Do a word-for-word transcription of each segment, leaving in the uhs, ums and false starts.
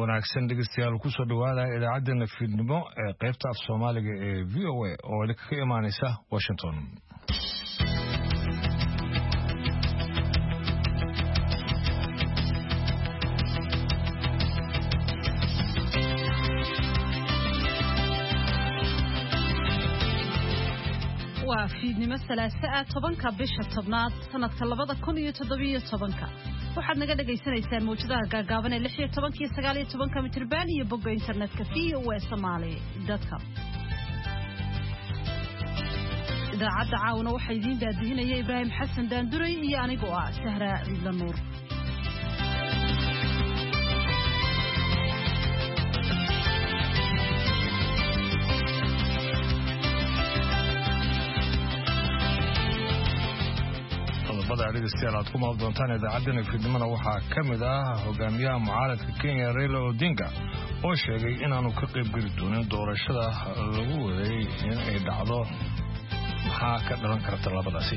wanaagsan dhegeystayaal ku soo dhawaada idaacadda fiidnimo ee qaybta af Soomaaliga ee V O A oo ka imaanaysa Washington. waa fiidnimo salaasa tobanka bisha tobnaad sanadka labada kun iyo toddoba iyo tobanka waxaad naga dhageysanaysaan mowjadaha gaagaaban ee lix iyo toban iyo sagaal iyo toban mitir iyo bogga internetka v o a somali dot com. idaacadda caawna waxaa idiin daadihinaya Ibraahim Xasan Daanduray iyo anigoo ah Sahra Lanuur. dhegeystayaal aad ku maal doontaan idaacadda fiidnimada waxaa ka mid ah hogaamiyaha mucaaradka Kenya Raila Odinga oo sheegay inaanu ka qayb geli doonin doorashada lagu waday in ay dhacdo maxaa ka dhalan karta labadaasi.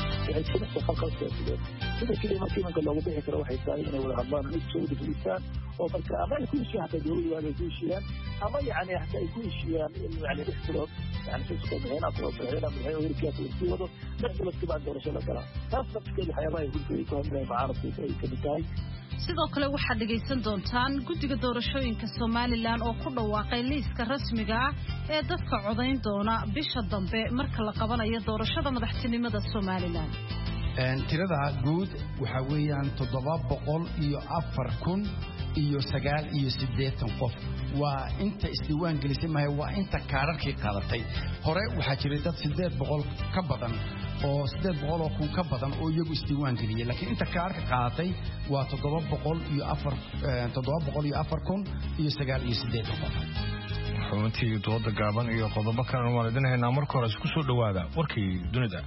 sida kaliya markii marka loogu bixi karo waxay tahay inay wada hadlaan mid soo dhigtaan oo marka ama ay ku heshiiyaan hata dowladda ay ku heshiiyaan ama yani hata ay ku heshiiyaan in yani dhexdooda yani soo bixinaa soo bixinaa maxay warkiisa ku wado dadka kibaa doorasho la gala taas nafteeda waxyaabaha ay ku hadlayaan mucaaradka ay ka tahay. sidoo kale waxaad dhegeysan doontaan guddiga doorashooyinka Somaliland oo ku dhawaaqay liiska rasmiga ah ee dadka codayn doona bisha dambe marka la qabanayo doorashada madaxtinimada Somaliland. tirada guud waxa weeyaan toddoba boqol iyo afar kun iyo sagaal iyo siddeetan qof waa inta isdiiwaan gelisay ma waa inta kaararkii qaadatay hore waxa jiray dad siddeed boqol ka badan oo siddeed boqol oo kun ka badan oo iyagu isdiiwaan geliyay laakiin inta kaararka qaadatay waa toddoba boqol iyo afar toddoba boqol iyo afar kun iyo sagaal iyo siddeetan qof. xubintii dooda gaaban iyo qodobo kale waan idin haynaa marka hore isku soo dhawaada warkii dunida.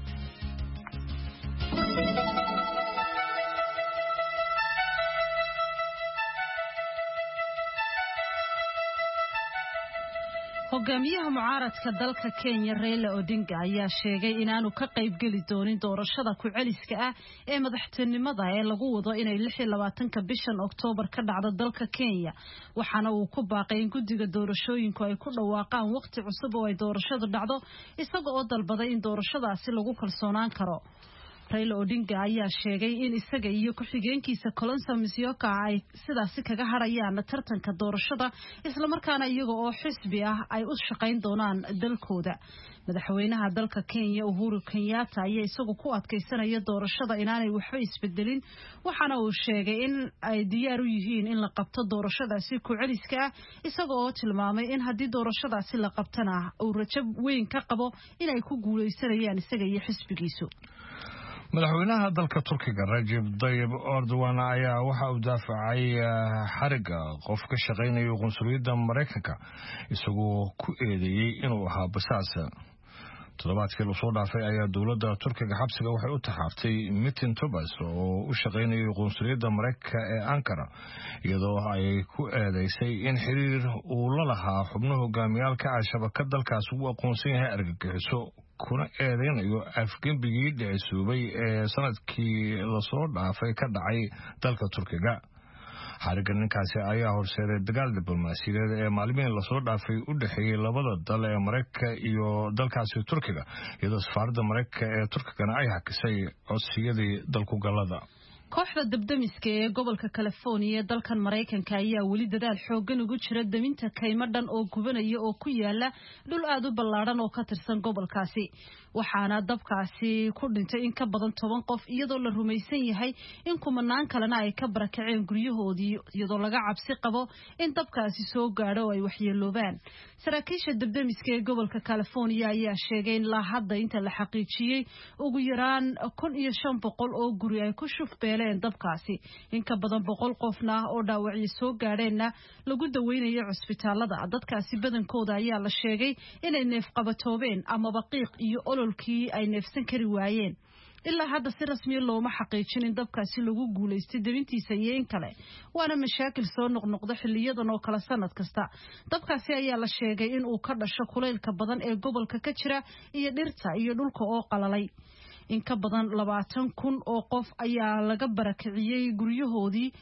hogaamiyaha mucaaradka dalka Kenya Raila Odinga ayaa sheegay inaanu ka qayb gali doonin doorashada ku celiska ah ee madaxtinimada ee lagu wado inay lix iyo labaatanka bishan Oktoobar ka dhacdo dalka Kenya waxaana uu ku baaqay in guddiga doorashooyinku ay ku dhawaaqaan waqti cusub oo ay doorashadu dhacdo isaga oo dalbaday in doorashadaasi lagu kalsoonaan karo. Raila Odinga ayaa sheegay in isaga iyo ku-xigeenkiisa Kalonzo Musyoka ay sidaasi kaga harayaan tartanka doorashada isla markaana iyaga oo xisbi ah ay u shaqayn doonaan dalkooda. madaxweynaha dalka Kenya Uhuru Kenyatta ayaa isagu ku adkeysanaya doorashada inaanay waxba isbedelin waxaana uu sheegay in ay diyaar u yihiin in la qabto doorashadaasi ku celiska ah isaga oo tilmaamay in haddii doorashadaasi la qabtana uu rajo weyn ka qabo inay ku guuleysanayaan isaga iyo xisbigiisu. madaxweynaha dalka Turkiga Recep Tayyip Erdogan ayaa waxa uu daafacay xariga qof ka shaqeynaya qunsuliyadda Mareykanka isagoo ku eedeeyay inuu ahaa basaas. toddobaadkii la soo dhaafay ayaa dowladda Turkiga xabsiga waxay u taxaaftay Metin Tobas oo u shaqeynaya qunsuliyadda Mareykanka ee Ankara iyadoo ay ku eedeysay in xiriir uu la lahaa xubno hogaamiyaalka shabakad dalkaas uu aqoonsan yahay argagixiso kuna eedeynayo afgembigii dhicisoobay ee sanadkii la soo dhaafay ka dhacay dalka Turkiga. xariga ninkaasi ayaa horseeday dagaal diblomaasiyadeed ee maalmihii la soo dhaafay u dhaxeeyay labada dal ee Mareykanka iyo dalkaasi Turkiga iyadoo safaaradda Mareykanka ee Turkigana ay hakisay codsiyadii dalku galada. kooxda dabdamiska ee gobolka California ee dalkan Mareykanka ayaa weli dadaal xoogan ugu jira daminta kaymo dhan oo gubanaya oo ku yaala dhul aad u ballaaran oo ka tirsan gobolkaasi waxaana dabkaasi ku dhintay in ka badan toban qof iyadoo la rumaysan yahay in kumanaan kalena ay ka barakaceen guryahoodii iyadoo laga cabsi qabo in dabkaasi soo gaadho oo ay waxyeeloobaan. saraakiisha dabdamiska ee gobolka California ayaa sheegay in la hadda inta la xaqiijiyay ugu yaraan kun iyo shan boqol oo guri ay ku shufbeeleen dabkaasi in ka badan boqol qofna oo dhaawacyo soo gaadheenna lagu daweynayo cusbitaalada. dadkaasi badankooda ayaa la sheegay inay neef qabatoobeen ama baqiiq iyo ololkii ay neefsan kari waayeen. ilaa hadda si rasmi ah looma xaqiijin in dabkaasi lagu guuleystay dabintiisa iyo in kale waana mashaakil soo noqnoqda xiliyadan oo kala sanad kasta. dabkaasi ayaa la sheegay in uu ka dhasho kuleylka badan ee gobolka ka jira iyo dhirta iyo dhulka oo qalalay. in ka badan labaatan kun oo qof ayaa laga barakiciyay guryahoodii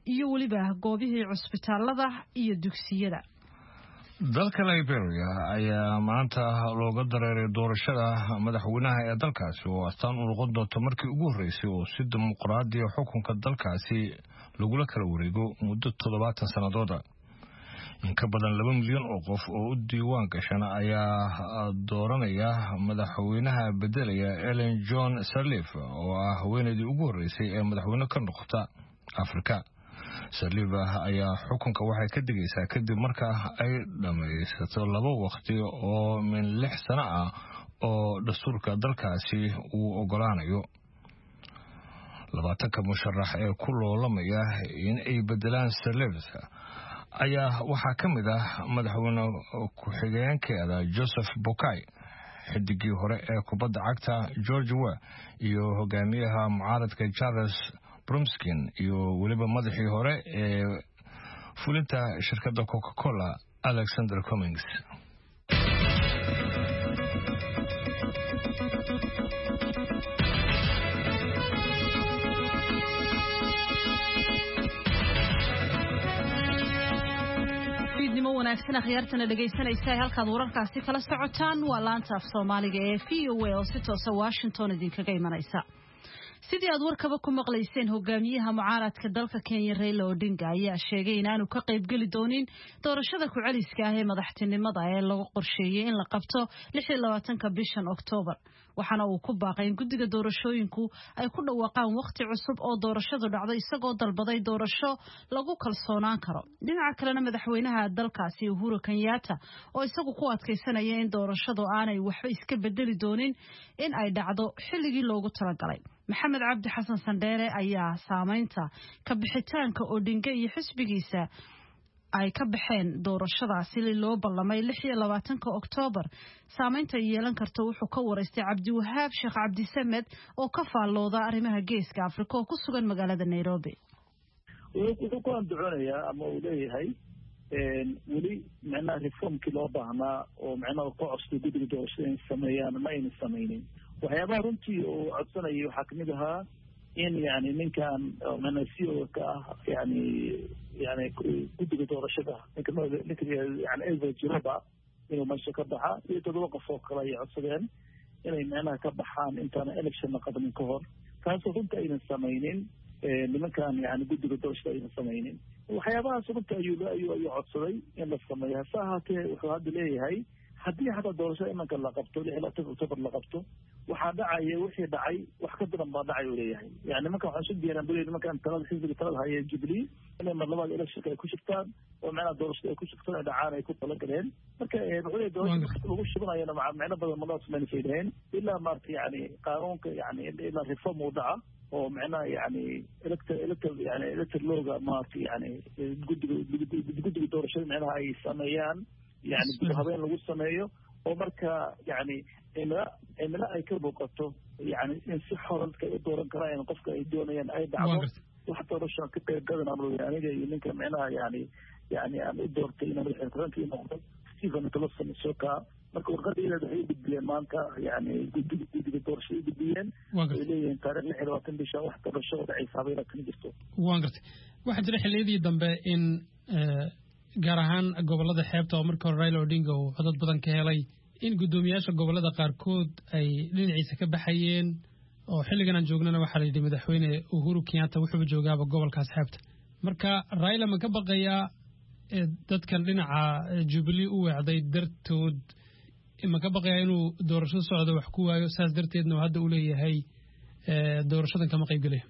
iyo weliba goobihii cusbitaalada iyo dugsiyada. dalka Liberia ayaa maanta looga dareeray doorashada madaxweynaha ee dalkaasi oo astaan u noqon doonto markii ugu horeysay oo si dimuqraadi ah xukunka dalkaasi lagula kala wareego muddo toddobaatan sanadooda. in ka badan laba milyan oo qof oo u diiwaan gashan ayaa dooranaya madaxweynaha bedelaya Ellen John Sirleaf oo ah haweeneydii ugu horeysay ee madaxweyne ka noqota Afrika. Sirleaf ayaa xukunka waxay ka digaysaa kadib marka ay dhameysato laba waqti oo min lix sano ah oo dastuurka dalkaasi uu ogolaanayo. labaatanka musharax ee ku loolamaya in ay bedelaan Sirleaf ayaa waxaa ka mid ah madaxweyne ku-xigeenkeeda Joseph Boakai, xidigii hore ee kubadda cagta George Weah iyo hogaamiyaha mucaaradka Charles Bromskin iyo weliba madaxii hore ee fulinta shirkadda Coca-Cola Alexander Cummings. wanaagsan akhyaartana dhageysanaysa halkaad wararkaasi kala socotaan waa laanta af Soomaaliga ee V O A oo si toos ah Washington idinkaga imanaysa. sidii aad warkaba ku maqlayseen hogaamiyaha mucaaradka dalka Kenya Raila Odinga ayaa sheegay in aanu ka qayb gali doonin doorashada ku celiska ah ee madaxtinimada ee lagu qorsheeyay in la qabto lix iyo labaatanka bishan Oktoobar. waxaana uu ku baaqay in guddiga doorashooyinku ay ku dhawaaqaan waqti cusub oo doorashadu dhacdo isagoo dalbaday doorasho lagu kalsoonaan karo. dhinaca kalena madaxweynaha dalkaasi Uhuru Kenyatta oo isagu ku adkeysanaya in doorashadu aanay waxba iska bedeli doonin in ay dhacdo xilligii loogu talagalay. maxamed cabdi xasan sandheere ayaa saameynta ka bixitaanka Odinga iyo xisbigiisa ay ka baxeen doorashadaasi loo ballamay lix iyo labaatanka Oktoobar saameynta yeelan karto wuxuu ka wareystay Cabdiwahaab Sheekh Cabdi Samed oo ka faallooda arrimaha geeska Afrika oo ku sugan magaalada Nairobi. wuxuu ku anduconayaa ama uu leeyahay weli macnaha reformkii loo baahnaa oo macnaha ku cusub guddiga doorashada in sameeyaan ma ayna sameynin. waxyaabaha runtii uu codsanayay waxaa kamid ahaa in yani ninkan macnaha C O ka ah yani yani guddiga doorashada ninka ninka yani Edward Jiroba inuu meesha ka baxa iyo toddoba qof oo kale ay codsadeen inay macnaha ka baxaan intaan election la qabanin ka hor taasoo runtii aynan sameynin nimankan yani guddiga doorashada aynan sameynin. waxyaabahaas runtii ayuu ayuu ayuu codsaday in la sameeyo hase ahaatee wuxuu hadda leeyahay haddii hataa doorashada imanka la qabto lix iyo labaatanka Oktoobar la qabto waxaa dhacaya wixii dhacay wax ka daran baa dhacay uu leeyahay. yani nimanka waxaan isu diyaaraan buli nimankan talada xisbiga talada haya Jubilee inay mar labaad election ay ku shirtaan oo macnaha doorashada ay ku shirtaan ay dhacaan ay ku talagaleen. marka wuxuu leeyahay doorashada lagu shubanaayana macno badan ma samaynaysa dhaheen ilaa maarta yani qaanuunka yani ilaa reform uu dhaca oo macnaha yani elector elector yani elector looga maarta yani guddiga guddiga doorashada macnaha ay sameeyaan يعني بالهبين لو سمايو ومركا يعني إملا إملا أي كربوقته يعني إن صحة لك دوران كراين قفك يدونين أي دعوة وحتى رشان كتير قدر نعمله يعني يمكن معنا يعني يعني أنا الدور تينا بالحكران في نقطة ستيفن تلصم السوكا مركا وقت إلى دحين بديان مانكا يعني جد جد الدور شيء بديان إليه تاريخ الحلوات بيشا وحتى رشان دعي صابيرا كنجستو. وانقرت واحد رح اللي دنبه إن gaar ahaan gobolada xeebta oo markii hore Raila Odinga uu codad badan ka helay in gudoomiyaasha gobolada qaarkood ay dhinaciisa ka baxayeen oo xilligan aan joognana waxa la yidhi madaxweyne Uhuru Kenyatta wuxuu joogaaba gobolkaas xeebta. marka Raila ma ka baqayaa dadkan dhinaca Jubilee u wacday dartood ma ka baqayaa inuu doorasho socdo wax ku waayo saas darteedna hadda uu leeyahay doorashadan kama qayb galay.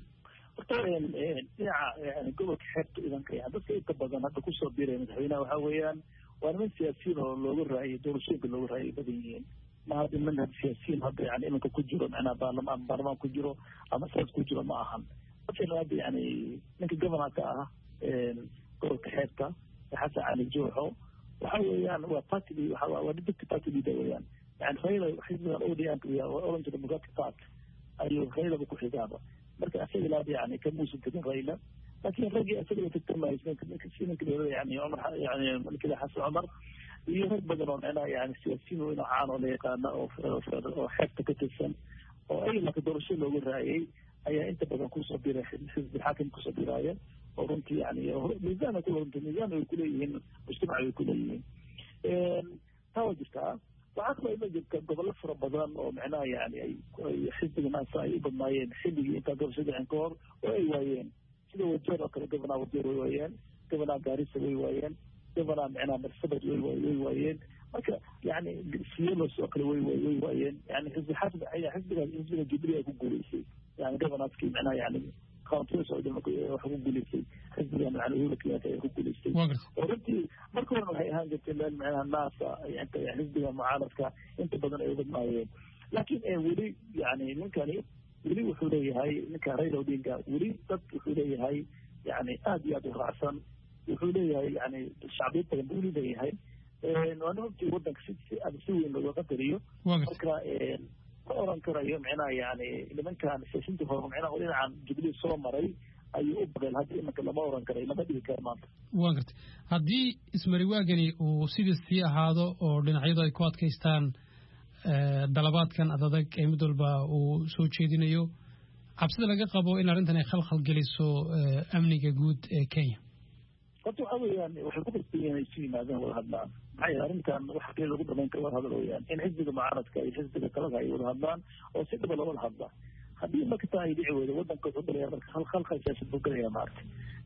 يعني قبل حبت إذا كان بس يتبادل هذا كل صوب بيرة متحوينا وحويان وأنا من سياسيين لو رأي دور شيء لو رأي بديين ما هذا منها سياسيين هذا يعني إنك كجرو معنا برلمان برلمان كجرو أما سياس كجرو ما أهم لكن هذا يعني إنك قبل هذا قبل حبته حتى على الجوحة وحويان وقاتلي وحوادك قاتلي دويان يعني خير حزب الأوديان وأورنج المقاطعات أيوة خير بكل حجابه marka asaga la yani ka muusan kadin Raila laakiin ragii asaga tatamaay sidoo kale yani Umar yani malkii Xasan Umar iyo rag badan oo ana yani siyaasiyiin oo caan oo la yaqaan oo oo xeebta ka tirsan oo ay la doorasho loogu raayay ayaa inta badan ku soo biiray xisbi xaakim ku soo biiray runtii yani miisaan ku runtii miisaan ay ku leeyihiin mujtamac ay ku leeyihiin taa waa jirtaa waxaa kaloo ima jirta gobollo fara badan oo macnaha yani ay xisbiga naasa ay u badnaayeen xilligii intaa doorashada dhicin ka hor oo ay waayeen sida wajeer oo kale gobonaa wajeer way waayeen gobonaa gaarisa way waayeen gobonaa macnaha marsabad way way waayeen marka yani siylos oo kale way way waayeen yani xisbi xasb xisbiga xisbiga jubilee ay ku guuleysay yani gobonaaskii macnaha yani counties oo dhan wax ku guuleysay xisbiga macnaha uhuru kenyatta ay ku guuleysay oo runtii marka hore waxay ahaan jirtay meel macnaha naasa inta xisbiga mucaaradka inta badan ay u badnaayeen laakiin weli yani ninkani weli wuxuu leeyahay ninka Raila Odinga weli dad wuxuu leeyahay yani aad iyo aad u raacsan wuxuu leeyahay yani shacbiyad badan buu leeyahay waana runtii wadanka si si weyn looga qadariyo marka ma oran karayo macnaha yani nimankan siyaasiyiinta hore macnaha dhinacan jubilee soo maray ayuu u badel haddii imanka lama oran karayo lama dhigi karo maanta waa gartay haddii ismariwaagani uu sidii sii ahaado oo dhinacyadu ay ku adkaystaan dalabaadkan adadag ee mid walba uu soo jeedinayo cabsida laga qabo in arrintan ay khalkhal geliso amniga guud ee Kenya horta waxa weeyaan waxay ku qasbayeen ay sii yimaadaan wada hadlaan maxaa yeelay arrintan waxa kale lagu dhamayn karo wada hadal weeyaan in xisbiga mucaaradka iyo xisbiga talada ay wada hadlaan oo si dhaba looga hadla haddii marka taa ay dhici weydo wadanka wuxuu galaya marka khalkhal siyaasad buu galaya maaragtay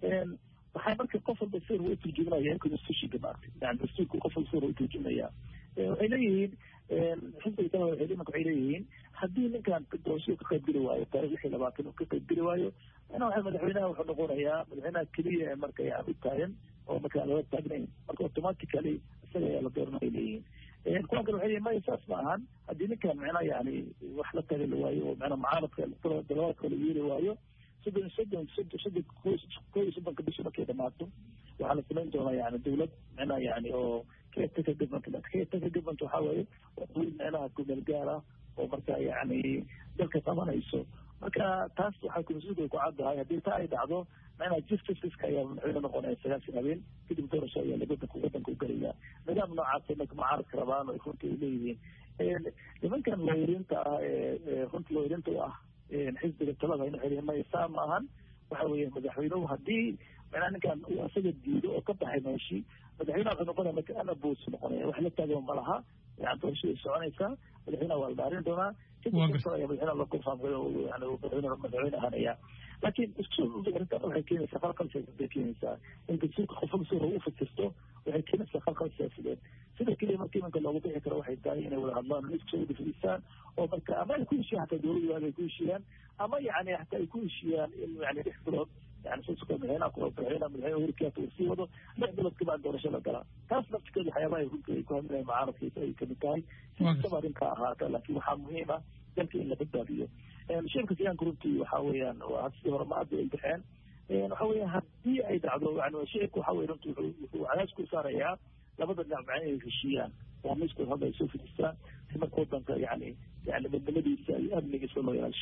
waxay marka qof walba sir u turjumanaya constitutionka maaragtay yani dastuurka qof walba sir u turjumaya waxay leeyihiin xisbiga talada waxay leeyihiin waxay leeyihiin haddii ninkan doorashada ka qayb geli waayo taariikh lix iyo labaatan uu ka qayb geli waayo ana waxa madaxweynaha wuxuu noqonayaa madaxweynaha keliya ee marka yani u taagan oo marka aan laga taagnayn marka automatically isaga ayaa la dooranaya leeyihiin kuwan kale waxay leeyihin maya saas ma ahan haddii ninkan macnaha yani wax la taagi la waayo oo macnaha mucaaradka dalabaadka la yeeli waayo soddon soddon soddon soddon koo iyo soddonka bisha markay dhamaato waxaa la samayn doonaa yani dawlad macnaha yani oo caretaker government caretaker government waxaa waaye waa dawlad macnaha kumeel gaar ah oo marka yani dalka qabanayso marka taas waxay kumasuulka ku caddahay haddii taa ay dhacdo macnaha chief justice ayaa madaxweyne noqonaya sagaashan habeen kadib doorasho ayaa wadanka wadanka u gelaya nidaam noocaas marka mucaaradka rabaan oo runtii ay leeyihiin nimankan looyariinta ah ee runtii looyariinta u ah xisbiga talada in waxay leeyihin maya saa ma ahan waxa weeye madaxweynuhu haddii macnaha ninkan uu asaga diido oo ka baxay meeshii madaxweynaha wuxuu noqonaya marka anaboos noqonaya wax la taagan ma laha yani doorashada ay soconaysaa madaxweynaha waa la dhaarin doonaa kadib madaxweynaha la kurfaamkayo yani madaxweyne madaxweyne ahanaya laakiin isku arrintan waxay keenaysaa khalkhal siyaasadeed bay keenaysaa in dastuurka qofka si hore u fasirto waxay keenaysaa khalkhal siyaasadeed sida keliya marka imanka loogu bixi karo waxay tahay inay wada hadlaan oo isku soo dhifisaan oo marka ama ay ku heshiiyaan hataa dowladda waaga ay ku heshiiyaan ama yani hataa ay ku heshiiyaan in yani lix bilood يعني سوسك مدحينا كلو مدحينا مدحينا وركيات وسيوده لا بلد كمان دورشة لقلا كاس نفس كذي حياة يكون يكون من المعارض في أي كمكان سمارين كهذا لكن وحام مهمة يمكن إلا بدها فيه شركة كيان كروتي وحاويا وهذه ما أدري الامتحان وحاويا هدي أي دعوة يعني شيء وحاويا رنتو وعلى سكول صار يا لابد أن نعمل عين في الشيان ومسكو هذا يسوي في الإسلام كما قلت يعني يعني من الذي يأمن يسوي يالش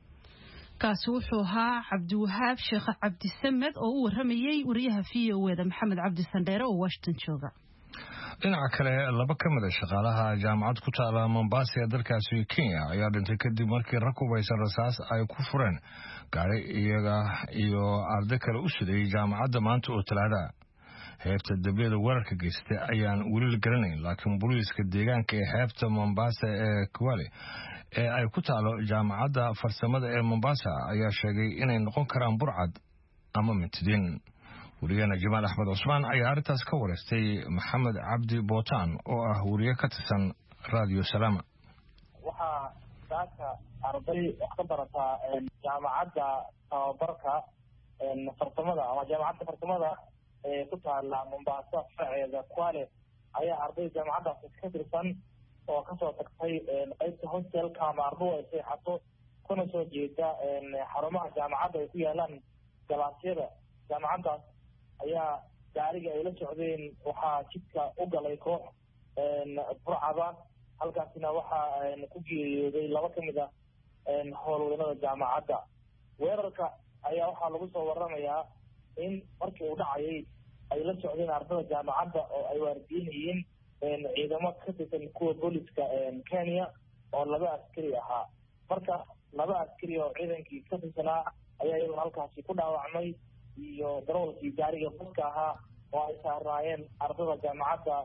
kaasi wuxuu ahaa cabdiwahaab sheekh cabdisamed oo u waramayay wariyaha v o e da maxamed cabdi sandheere oo washington jooga dhinaca kale laba ka mid a shaqaalaha jaamacad ku taala Mombasa ee dalkaasi Kenya ayaa dhintay kadib markii rag hubeysan rasaas ay ku fureen gaari iyaga iyo arday kale u siday jaamacadda maanta oo Talaada heerta dawladda weerarka geystay ayaan weli la garanayn laakiin booliiska deegaanka ee heerta Mombasa ee Kwale ee ay ku taalo jaamacadda farsamada ee Mombasa ayaa sheegay inay noqon karaan burcad ama mintidin wariyana Jamaal Axmed Cusmaan ayaa arrintaas ka wareystay Maxamed Cabdi Bootaan oo ah wariye ka tirsan Radio Salama waxa dadka arday wax ka barata jaamacadda tababarka farsamada ama jaamacadda farsamada ee ku taala Mombasa faceeda Kwale ayaa arday jaamacadda ka tirsan oo ka soo tagtay qaybta hostelka ama ardu ay seexato kuna soo jeeda xarumaha jaamacadda ay ku yaalaan galaasyada jaamacaddaas ayaa gaariga ay la socdeen waxaa jidka u galay koox burcada halkaasina waxaa ku geeriyooday laba ka mid a howlwadanada jaamacadda weerarka ayaa waxaa lagu soo waramayaa in markii uu dhacayay ay la socdeen ardada jaamacadda oo ay waardiinayeen ciidamo ka tirsan kuwa booliska Kenya oo laba askari ahaa marka laba askari oo ciidankii ka tirsanaa ayaa iyagoo halkaasi ku dhaawacmay iyo darawalkii gaariga baska ahaa oo ay saaraayeen ardada jaamacadda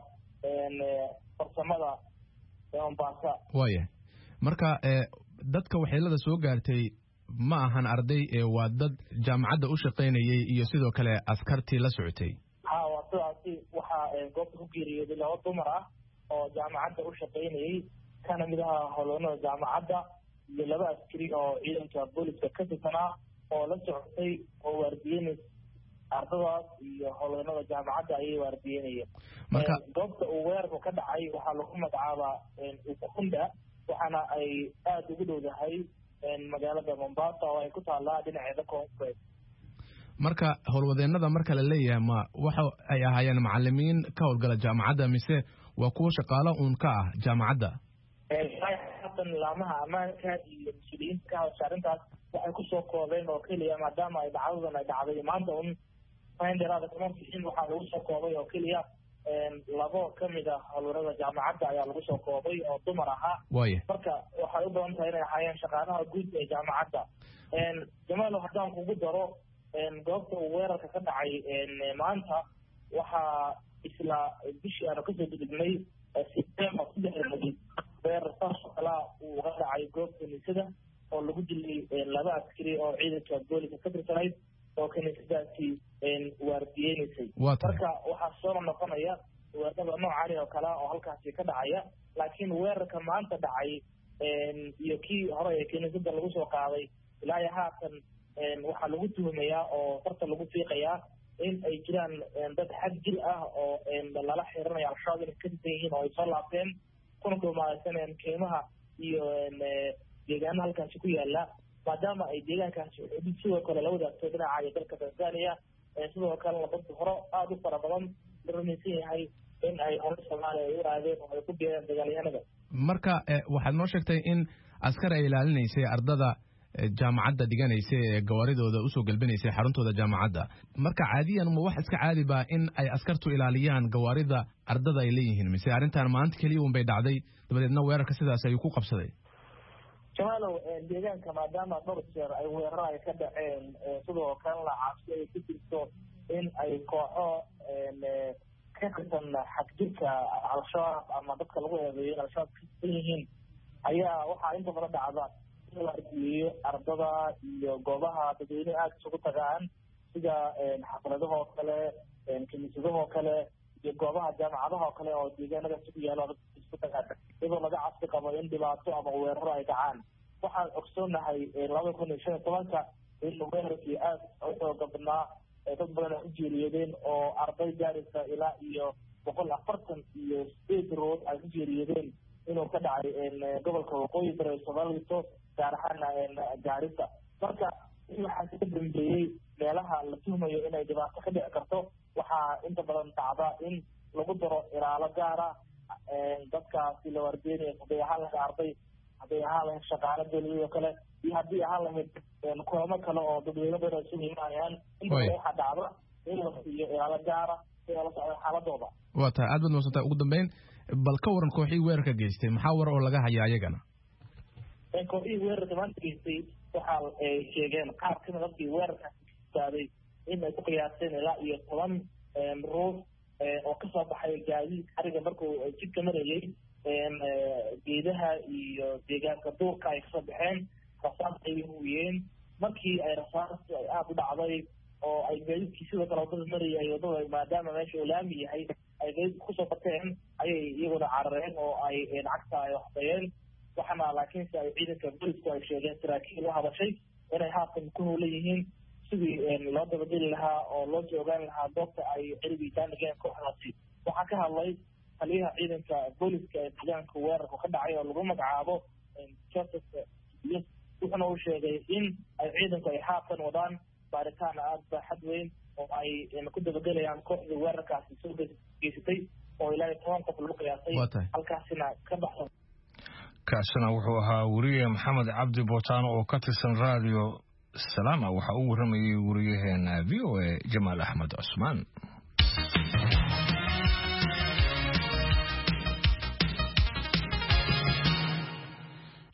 farsamada ee Mombasa. Waaye marka dadka waxyeelada soo gaartay ma ahan arday ee waa dad jaamacadda u shaqaynayay iyo sidoo kale askartii la socotay. Ha waa sidaasi waxaa goobta ku geeriyooday laba dumar ah oo jaamacadda u shaqaynayay kana mid ah howlwanada jaamacadda iyo laba askari oo ciidanka booliska ka tirsanaa oo la socotay oo waardiyeynay ardadaas iyo howlwanada jaamacadda ayay waardiyeynayeen. Marka goobta uu weerarku ka dhacay waxaa lagu magacaabaa Ukunda waxaana ay aad ugu dhowdahay magaalada Mombasa oo ay ku taallaa dhinaceeda koonfureed. Marka howlwadeennada marka la leeyahay ma waxa ay ahaayeen macallimiin ka howlgala jaamacadda mise waa kuwa shaqaale uun ka ah jaamacadda? Haatan laamaha ammaanka iyo mas-uuliyiinta ka hadasha arrintaas waxay ku soo koobeen oo keliya maadaama ay dhacdadan ay dhacday maanta un fainderaada kama bixin waxaa lagu soo koobay oo keliya labo ka mid ah howlwanada jaamacadda ayaa lagu soo koobay oo dumar ahaa. Marka waxay u badan tahay inay ahaayeen shaqaalaha guud ee jaamacadda. Jamaal haddaan kugu daro goobta uu weerarka ka dhacay maanta waxaa isla bishii aanu kasoo gudubnay September saddexdeedii weerar saas oo kale uu uga dhacay goobta kiniisada oo lagu dilay laba askari oo ciidanka booliska ka tirsanayd oo kiniisadaasi waardiyeynaysay. Marka waxaa soo noqonaya weerarada noocan oo kale oo halkaasi ka dhacaya laakiin weerarka maanta dhacay iyo kii hore ee kiniisada lagu soo qaaday ilaa iyo haatan waxaa lagu tuhumayaa oo farta lagu fiiqayaa in ay jiraan dad xag jir ah oo lala xiranaya al-shabaab inay ka tirsan yihiin oo ay soo laabteen kuna dhumaalaysanayaan keymaha iyo deegaana halkaasi ku yaala maadaama ay deegaankaasi sidoo kale la wadaagto dhinaca iyo dalka Tanzania sidoo kalena dad hore aada u fara badan la rumaysan yahay in ay hore Soomaaliya ay u aadeen oo ay ku biireen dagaalyahanada. Marka waxaad noo sheegtay in askar ay ilaalinaysay ardada jaamacadda dhiganaysa ee gawaaridooda usoo galbinaysay xaruntooda jaamacadda. Marka caadiyan ma wax iska caadi baa in ay askartu ilaaliyaan gawaarida ardada ay leeyihiin mise arrintan maanta keliya un bay dhacday dabadeedna weerarka sidaas ayuu ku qabsaday? Jamaalow deegaanka maadaama dhowr jeer ay weeraro ay ka dhaceen sidoo kalena cabsi ay ku jirto in ay kooxo ka tirsan xagjirka al-shabaab ama dadka lagu eedeeyo in al-shabaab ka tirsan yihiin ayaa waxaa inta badan dhacda in la arkiyeyo ardada iyo goobaha dadweyne aada isugu tagaan sida xafladahoo kale kiniisadahoo kale iyo goobaha jaamacadaha oo kale oo deegaanadaasi ku yaalo dadka isku tagaan iyadoo laga cabsi qabo in dhibaato ama weeraro ay dhacaan. waxaan ogsoonahay laba kun iyo shan iyo tobanka in weerarkii aada u xooga badnaa dad badan ay u geeriyoodeen oo arday gaaraysa ilaa iyo boqol afartan iyo sideed rood ay ku geeriyoodeen inuu ka dhacay gobolka waqooyi bari Soomaalito gaar ahaan Gaarisa. Marka waxaa ka dambeeyey meelaha la tuhmayo inay dhibaato ka dhici karto waxaa inta badan dhacda in lagu daro ilaalo gaara dadkaasi la waardiyeynaya haday ahaan lahayd arday haday ahaan lahayd shaqaale dowladeed oo kale iyo haddii ahaan lahayd kulamo kale oo dadweyne badan isugu imaanayaan inta badan waxaa dhacda in la siiyo ilaalo gaara si ay la socdaan xaaladooda. waa tahay aad baad mahadsantahay. ugu dambeyn bal ka waran kooxii weerarka geystay maxaa war oo laga hayaa iyagana? kooxihii weerarka maanta geystay waxa ay sheegeen qaar ka mid dadkii weerarkaasi gaaday in ay ku qiyaaseen ilaa iyo toban ruux oo kasoo baxay gaadiid ariga markuu jidka marayay geedaha iyo deegaanka duurka ay kasoo baxeen rasaas ay huwiyeen markii ay rasaastu ay aada u dhacday oo ay gaadiidkii sidoo kale wadada marayay wadada maadaama meesha uu laami yahay ay gaadiidka kusoo bateen ayay iyaguna carareen oo ay lacagta ay waxdayeen waxaana laakiinse ay ciidanka booliisku ay sheegeen saraakiil u hadashay inay haatan ku howlan yihiin sidii loo dabageli lahaa oo loo soo ogaan lahaa goobta ay cirigiisaan dhigeen kooxdaasi. waxaa ka hadlay taliyaha ciidanka booliska ee deegaanka weerarku ka dhacay oo lagu magacaabo Joseph wuxuuna u sheegay in ay ciidanku ay haatan wadaan baaritaan aada baaxad weyn oo ay ku dabagelayaan kooxdii weerarkaasi soo geysatay oo ilaa iyo toban qof lagu qiyaasay halkaasina ka baxsan. kaasina wuxuu ahaa wariye maxamed cabdi bootaan oo ka tirsan raadiyo salaama waxa uu waramayay wariyaheena v o a Jamaal Axmed Cusmaan.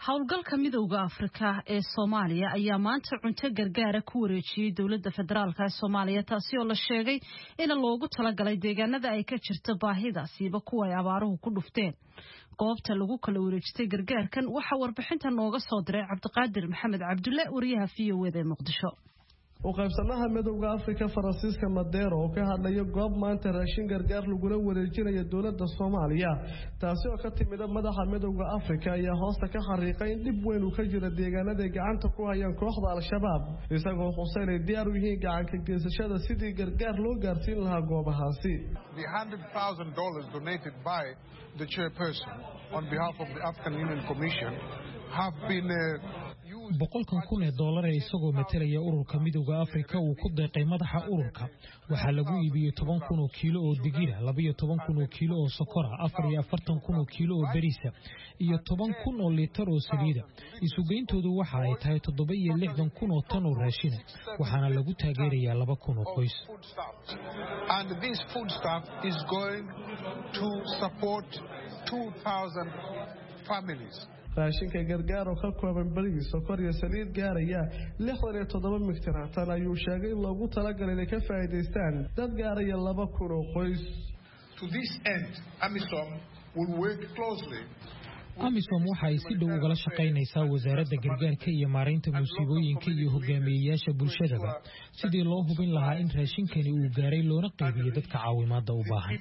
howlgalka midowga Afrika ee Soomaaliya ayaa maanta cunto gargaar ku wareejiyay dawladda federaalka ee Soomaaliya taasi oo la sheegay in loogu talagalay deegaanada ay ka jirto baahidaasiba kuwa ay abaaruhu ku dhufteen goobta lagu kala wareejiyay gargaarkan waxa warbixinta nooga soo diray Cabdiqaadir Maxamed Cabdulle wariyaha V O A ee Muqdisho وقيبسناها مدوغا أفريكا فرانسيسكا ماديرو وكهاد ليو قوب مانتا راشين غرغار لغونا وريجينا يدولة دا صوماليا تاسيو كتميدا مدحا مدوغا أفريكا يا هوستا كحريقين دبوين وكجيرا ديغانا دي قعانتا كوها يان كوخدا على الشباب يساقو حسين ديارو يهي قعان كجيسشادا سيدي غرغار لو غارسين لها قوبا هاسي The one hundred thousand dollars donated by the chairperson on behalf of the African Union Commission have been uh, boqolkan kun ee dollar ee isagoo metelaya ururka midowga Afrika uu ku deeqay madaxa ururka waxa lagu iibiyay toban kun oo kiilo oo digir ah laba iyo toban kun oo kiilo oo sokor ah afar iyo afartan kun oo kiilo oo bariis ah iyo toban kun oo litir oo saliid ah isu geyntoodu waxa ay tahay toddoba iyo lixdan kun oo tan oo raashin ah waxaana lagu taageerayaa laba kun oo qoys and this food stuff is going to support two thousand families raashinka gargaar oo ka kooban bariis sokor iyo saliid gaaraya lixdan iyo toddoba mitir tan ayuu sheegay in loogu talagalay inay ka faa'iideystaan dad gaaraya laba kun oo qoys to this end AMISOM will work closely AMISOM waxa ay si dhow ugala shaqaynaysaa wasaaradda gargaarka iyo maareynta musiibooyinka iyo hogaamiyeyaasha bulshadaba sidii loo hubin lahaa in raashinkani uu gaaray loona qaybiyo dadka caawimaadda u baahan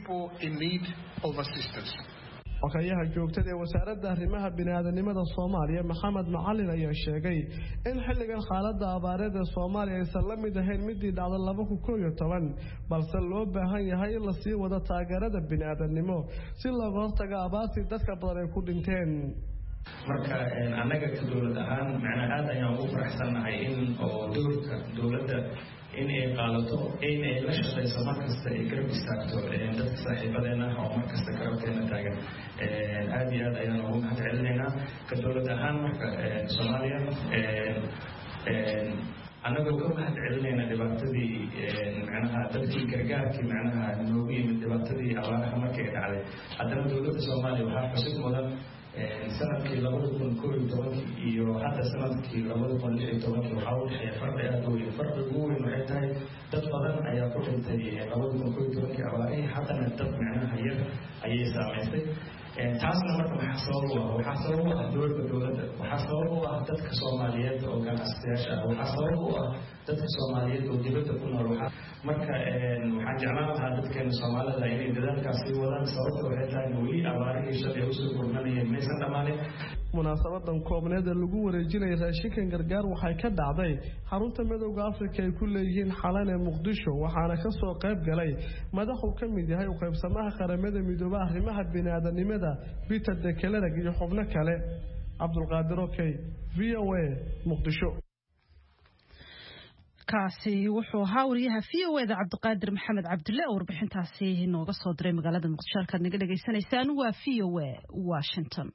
وكيها joogtada ee wasaaradda arrimaha bini'aadanimada Soomaaliya Maxamed Macalin ayaa sheegay in xilligan xaaladda abaareed ee Soomaaliya aysan la mid ahayn midii dhacday laba kun iyo koob iyo toban balse loo baahan yahay in la sii wado taageerada bini'aadanimo si looga hortago abaartii dadka badan ay ku dhinteen marka anaga ka dawlad ahaan macna aad ayaan ugu faraxsanahay in oo doorka dawladda in ay qaadato in ay la shaqeyso markasta ay garab istaagto dadka saaxiibadeena oo markasta garabteena taagan aad iyo aad ayaan ugu mahad celinaynaa ka dawlad ahaan marka Soomaaliya anagoo ka mahad celinayna dhibaatadii macnaha dadkii gargaarkii macnaha noogu yimid dhibaatadii abaaraha markay dhacday haddana dawladda Soomaaliya waxaa xusid mudan sanadkii labada kun koob iyo tobankii iyo hadda sanadkii labada kun lix iyo tobankii waxaa u dhexeeya farqi aad u weyn farqiga ugu weyn waxay tahay dad badan ayaa ku dhintay labada kun koob iyo tobankii abaarihii haddana dad macnaha yar ayay saamaysay taasna marka maxaa sabab u ah waxaa sabab u ah dowladda dowladda waxaa sabab u ah dadka Soomaaliyeed oo ganacsiyaasha ah waxaa sabab u ah dadka Soomaaliyeed oo dibadda ku nool waxaa marka waxaan jeclaan lahaa dadkeena Soomaalida inay dadaalkaas sii wadaan sababta waxay tahay weli abaarihii shalay u soo gurmanayeen maysan dhamaanin munaasabadan koobneed ee lagu wareejinay raashinkan gargaar waxay ka dhacday xarunta midowga Afrika ay ku leeyihiin xalan ee Muqdisho waxaana ka soo qayb galay madaxu ka mid yahay u qaybsamaha qaramada midowga arrimaha bini'aadanimada Peter de Klerk iyo xubno kale Cabdulqaadir Okay V O A Muqdisho kaasi wuxuu ahaa wariyaha V O A da Cabdiqaadir Maxamed Cabdulle oo warbixintaasi inooga soo diray magaalada Muqdisho halkaad naga dhageysanaysaan waa V O A Washington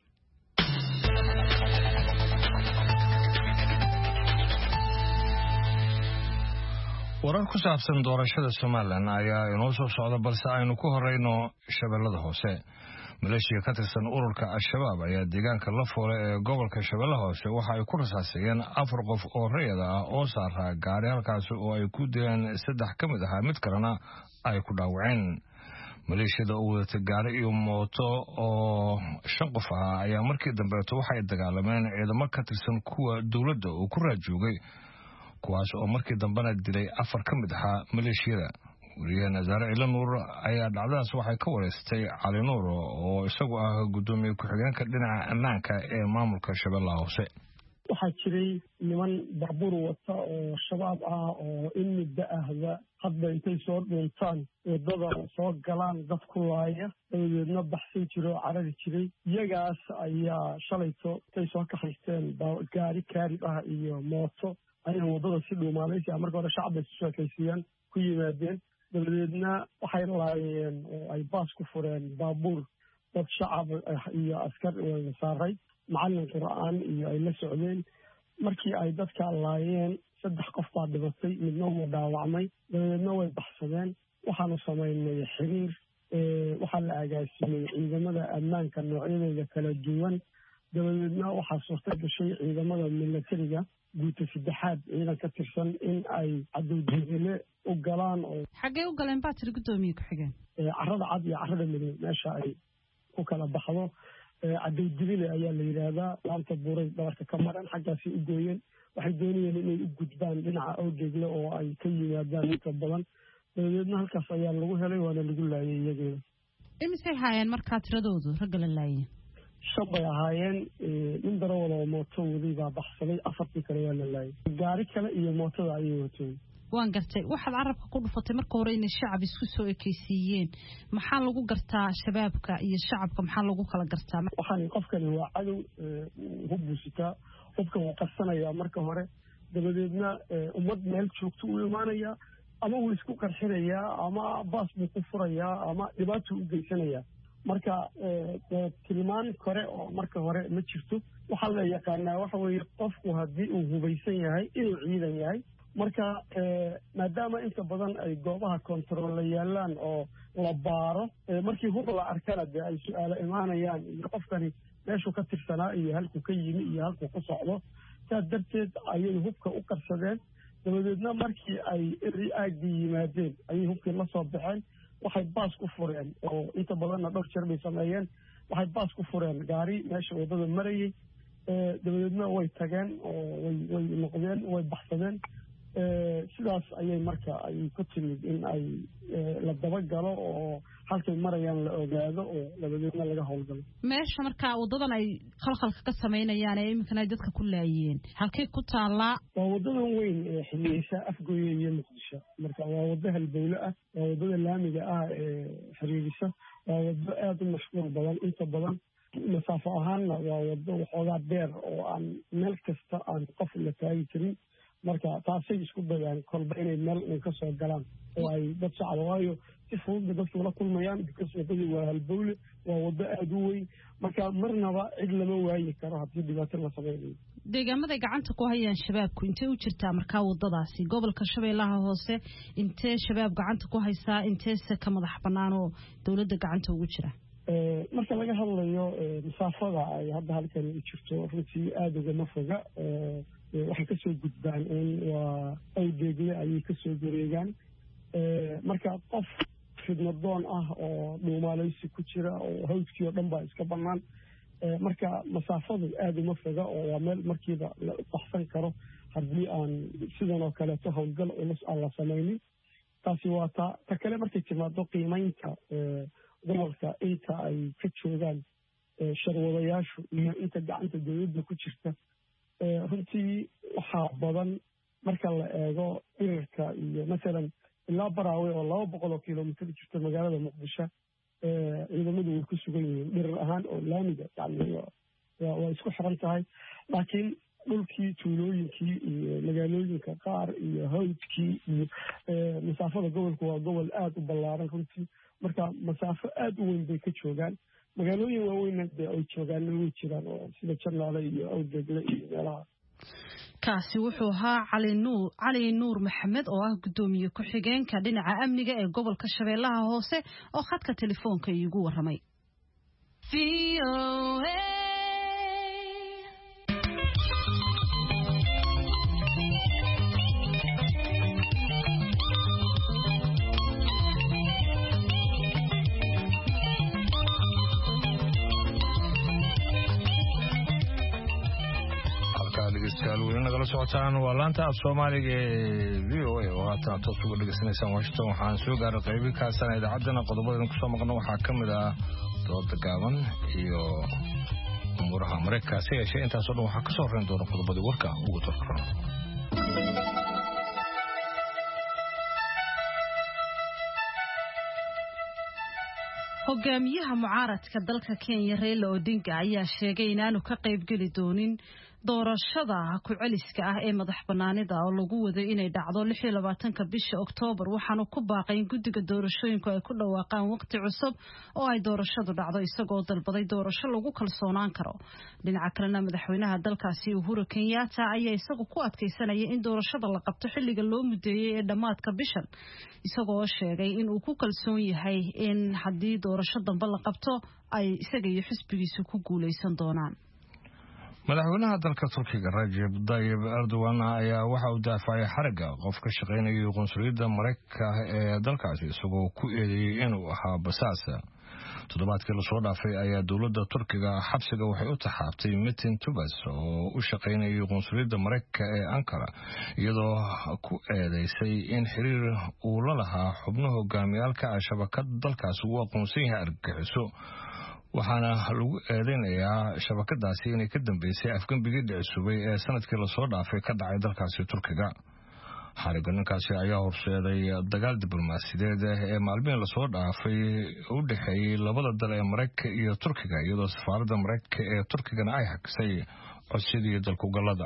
warar ku saabsan doorashada Soomaaliland ayaa inoo soo socda balse aynu ku horeyno Shabeellada Hoose maleeshiya ka tirsan ururka Al-Shabaab ayaa deegaanka la foole ee gobolka Shabeellaha Hoose waxa ay ku rasaasayeen afar qof oo rayid ah oo saaraa gaari halkaas oo ay ku dileen saddex ka mid ah mid kalena ay ku dhaawaceen maleeshiyada oo wada gaari iyo mooto oo shan qof ah ayaa markii dambe waxay dagaalameen ciidamo ka tirsan kuwa dawladda oo ku raajoogay kuwaas oo markii dambena dilay afar ka mid ah maleeshiyada wariyaha Nazaare Ilanuur ayaa dhacdaas waxay ka wareystay Cali Nuur oo isagu ah gudoomiye ku-xigeenka dhinaca ammaanka ee maamulka Shabeellaha Hoose waxaa jiray niman baabuur wata oo shabaab ah oo in muddo ahba hadda intay soo dhuntaan wadada soo galaan dad ku laaya dabadeedna baxsan jiro carari jiray iyagaas ayaa shalayto intay soo kaxaysteen gaari kaarib ah iyo mooto ayay wadada si dhuumaalaysa marka hore shacabka isu sheekaysiiyaan ku yimaadeen dabadeedna waxay laayeen oo ay baas ku fureen baabuur dad shacab iyo askar saaray macallin qur'aan iyo ay la socdeen markii ay dadka laayeen saddex qof baa dhimatay midna wuu dhaawacmay dabadeedna way baxsadeen waxaanu samaynay xiriir waxaa la agaasimay ciidamada ammaanka noocyadooda kala duwan dabadeedna waxaa suurta gashay ciidamada milatariga guuta saddexaad ciidan ka tirsan in ay cadowjihile u galaan oo xaggee u galeen baa tiri guddoomiye ku-xigeen carrada cad iyo carrada midow meesha ay ku kala baxdo cadowjihile ayaa la yidhaahdaa laanta buuray dhabarka ka maran xaggaasi u gooyeen waxay doonayeen inay u gudbaan dhinaca awgeegle oo ay ka yimaadaan inta badan dabadeedna halkaas ayaa lagu helay waana lagu laayay iyageeda imisay haayeen markaa tiradoodu ragga la laayeen shan bay ahaayeen nin darawal oo mooto waday baa baxsaday afartii kale waa la laayay gaari kale iyo mootada ayay wateen waan gartay waxaad carabka ku dhufatay marka hore inay shacab isku soo ekeysiiyeen maxaa lagu gartaa shabaabka iyo shacabka maxaa lagu kala gartaa waxaan qofkani waa cadow hubbuusitaa qofka wuu qarsanayaa marka hore dabadeedna ummad meel joogto u imaanayaa ama wuu isku qarxinayaa ama baas buu ku furayaa ama dhibaato u geysanayaa marka tilmaan kore oo marka hore ma jirto waxaa la yaqaanaa waxa weeye qofku haddii uu hubaysan yahay inuu ciidan yahay marka maadaama inta badan ay goobaha control la yaalaan oo la baaro markii hub la arkana dee ay su-aalo imaanayaan iyo qofkani meeshuu ka tirsanaa iyo halkuu ka yimi iyo halkuu ku socdo saas darteed ayay hubka u qarsadeen dabadeedna markii ay ri-aagii yimaadeen ayay hubkii la soo baxeen waxay baas ku fureen oo inta badanna dhowr jeer bay sameeyeen waxay baas ku fureen gaari meesha waddada marayay dabadeedna way tageen oo way way noqdeen way baxsadeen sidaas ayay marka ay ku timid in ay la dabagalo oo halkay marayaan la ogaado oo dabadeedna laga howlgalo meesha markaa waddadan ay khalkhalka ka samaynayaan ee iminkana ay dadka ku laayeen halkay ku taallaa waa waddadan weyn ee xiliyeysa afgooye iyo muqdisho marka waa waddo halbowle ah waa waddada laamiga ah ee xiriirisa waa waddo aada u mashquul badan inta badan masaafo ahaanna waa waddo waxoogaa dheer oo aan meel kasta aan qof la taagi karin marka taasay isku dayaan kolba inay meel un ka soo galaan oo ay dad shacaba waayo si fududba dadku la kulmayaan because waddadii waa halbowle waa waddo aada u weyn marka marnaba cid lama waayi karo haddii dhibaato la samaynayo deegaamaday gacanta ku hayaan shabaabku intee u jirtaa markaa waddadaasi gobolka shabeellaha hoose intee shabaab gacanta ku haysaa inteese ka madax bannaan oo dowladda gacanta ugu jira marka laga hadlayo masaafada ay hadda halkan u jirto runtii aada ugama foga waxay kasoo gudbaan un waa awdeegle ayay kasoo wareegaan marka qof fidnadoon ah oo dhuumaaleysi ku jira oo hawdkii oo dhan baa iska bannaan marka masaafadu aada uma foga oo waa meel markiiba la baxsan karo haddii aan sidan oo kaleeto howlgal culus aan la samaynin taasi waa ta ta kale markay timaado qiimeynta gobolka inta ay ka joogaan sharwadayaashu iyo inta gacanta dowladda ku jirta runtii waxaa badan marka la eego dhirarka iyo masalan ilaa baraawe oo laba boqol oo kilomitr jirta magaalada muqdisho ciidamadu way ku sugan yihiin dhirar ahaan oo laamiga yani waa isku xiran tahay laakiin dhulkii tuulooyinkii iyo magaalooyinka qaar iyo hawdkii iyo masaafada gobolku waa gobol aada u ballaaran runtii marka masaafo aada u weyn bay ka joogaan magaalooyin waaweynna dee ay joogaanna way jiraan oo sida jarnaale iyo awdeegle iyo meelaha kaasi wuxuu ahaa cali nuur cali nuur maxamed oo ah guddoomiye ku-xigeenka dhinaca amniga ee gobolka shabeellaha hoose oo khadka telefoonka iigu warramay weli nagala socotaan waa laanta af soomaaliga ee v o a oo haatan toos uga dhegeysanaysaan washington waxaan soo gaaray qaybi kaasana idaacaddana qodobadan kusoo maqno waxaa ka mid ah dooda gaaban iyo umuuraha maraykanka se yeeshee intaasoo dhan waxaa ka soo horeyn doona qodobadii warka ugu torkaran hogaamiyaha mucaaradka dalka Kenya Raila Odinga ayaa sheegay inaanu ka qayb gali doonin doorashada ku-celiska ah ee madax banaanida oo lagu wado inay dhacdo lix iyo labaatanka bisha Oktoobar waxaanu ku baaqay in guddiga doorashooyinku ay ku dhawaaqaan waqti cusub oo ay doorashadu dhacdo isagoo dalbaday doorasho lagu kalsoonaan karo dhinaca kalena madaxweynaha dalkaasi Uhuru Kenyatta ayaa isagu ku adkeysanaya in doorashada la qabto xilliga loo mudeeyay ee dhamaadka bishan isagoo sheegay in uu ku kalsoon yahay in haddii doorasho dambe la qabto ay isaga iyo xisbigiisu ku guuleysan doonaan madaxweynaha dalka Turkiga Rajab Tayyip Erdogan ayaa waxa uu daafacay xariga qof ka shaqeynaya qunsuliyadda Mareykanka ee dalkaasi isagoo ku eedeeyay inuu ahaa basaas. toddobaadkii la soo dhaafay ayaa dowladda Turkiga xabsiga waxay u taxaabtay Metin Tubas oo u shaqeynaya qunsuliyadda Mareykanka ee Ankara iyadoo ku eedeysay in xiriir uu la lahaa xubno hogaamiyaalka shabakad dalkaasi uu aqoonsan yahay argagixiso. waxaana lagu eedeynayaa shabakadaasi inay ka dambeysay afgambigii dhicisubay ee sanadkii la soo dhaafay ka dhacay dalkaasi Turkiga. xariga ninkaasi ayaa horseeday dagaal diblomaasiyadeed ee maalmihii la soo dhaafay u dhaxeeyay labada dal ee Mareykanka iyo Turkiga iyadoo safaaradda Mareykanka ee Turkigana ay hagsay codsidii dalku galada.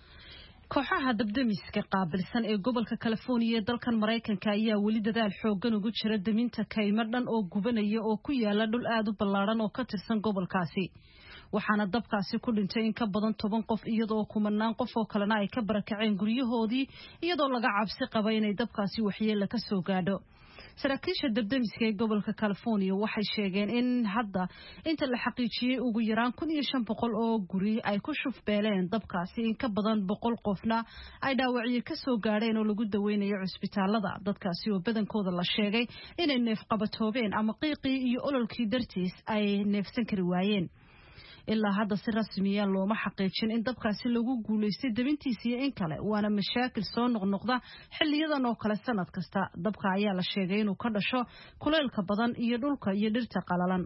kooxaha dabdamiska qaabilsan ee gobolka California ee dalkan Mareykanka ayaa weli dadaal xoogan ugu jira daminta kaymo dhan oo gubanaya oo ku yaala dhul aad u ballaaran oo ka tirsan gobolkaasi. waxaana dabkaasi ku dhintay in ka badan toban qof iyadoo kumanaan qof oo kalena ay ka barakaceen guryahoodii iyadoo laga cabsi qaba inay dabkaasi waxyeello ka soo gaadho. saraakiisha dabdamiska ee gobolka California waxay sheegeen in hadda inta la xaqiijiyay ugu yaraan kun iyo shan boqol oo guri ay ku shufbeeleen dabkaasi in ka badan boqol qofna ay dhaawacyo ka soo gaadheen oo lagu daweynayo cusbitaalada. dadkaasi oo badankooda la sheegay inay neef qabatoobeen ama qiiqii iyo ololkii dartiis ay neefsan kari waayeen. ilaa hadda si rasmiya looma xaqiijin in dabkaasi lagu guuleystay dabintiisa iyo in kale waana mashaakil soo noqnoqda xilliyadan oo kale sanad kasta. dabka ayaa la sheegay inuu ka dhasho kuleylka badan iyo dhulka iyo dhirta qalalan.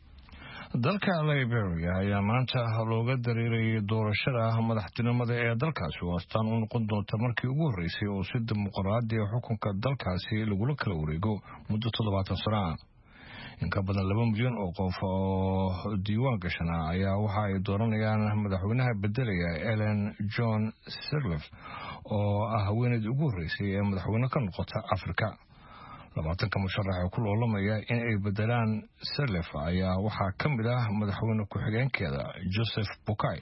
dalka Liberia ayaa maanta looga dareerayay doorashada madaxtinimada ee dalkaasi oo astaan u noqon doonta markii ugu horeysay oo si dimuqraadi ah xukunka dalkaasi lagula kala wareego muddo toddobaatan sano ah. in ka badan laba milyan oo qof oo diiwaan gashana ayaa waxa ay dooranayaan madaxweynaha bedelaya Ellen John Sirleaf oo ah haweeneydii ugu horeysay ee madaxweyne ka noqota Afrika. labaatanka musharax ee ku loolamaya in ay bedelaan Sirleaf ayaa waxaa ka mid ah madaxweyne ku-xigeenkeeda Joseph Boakai,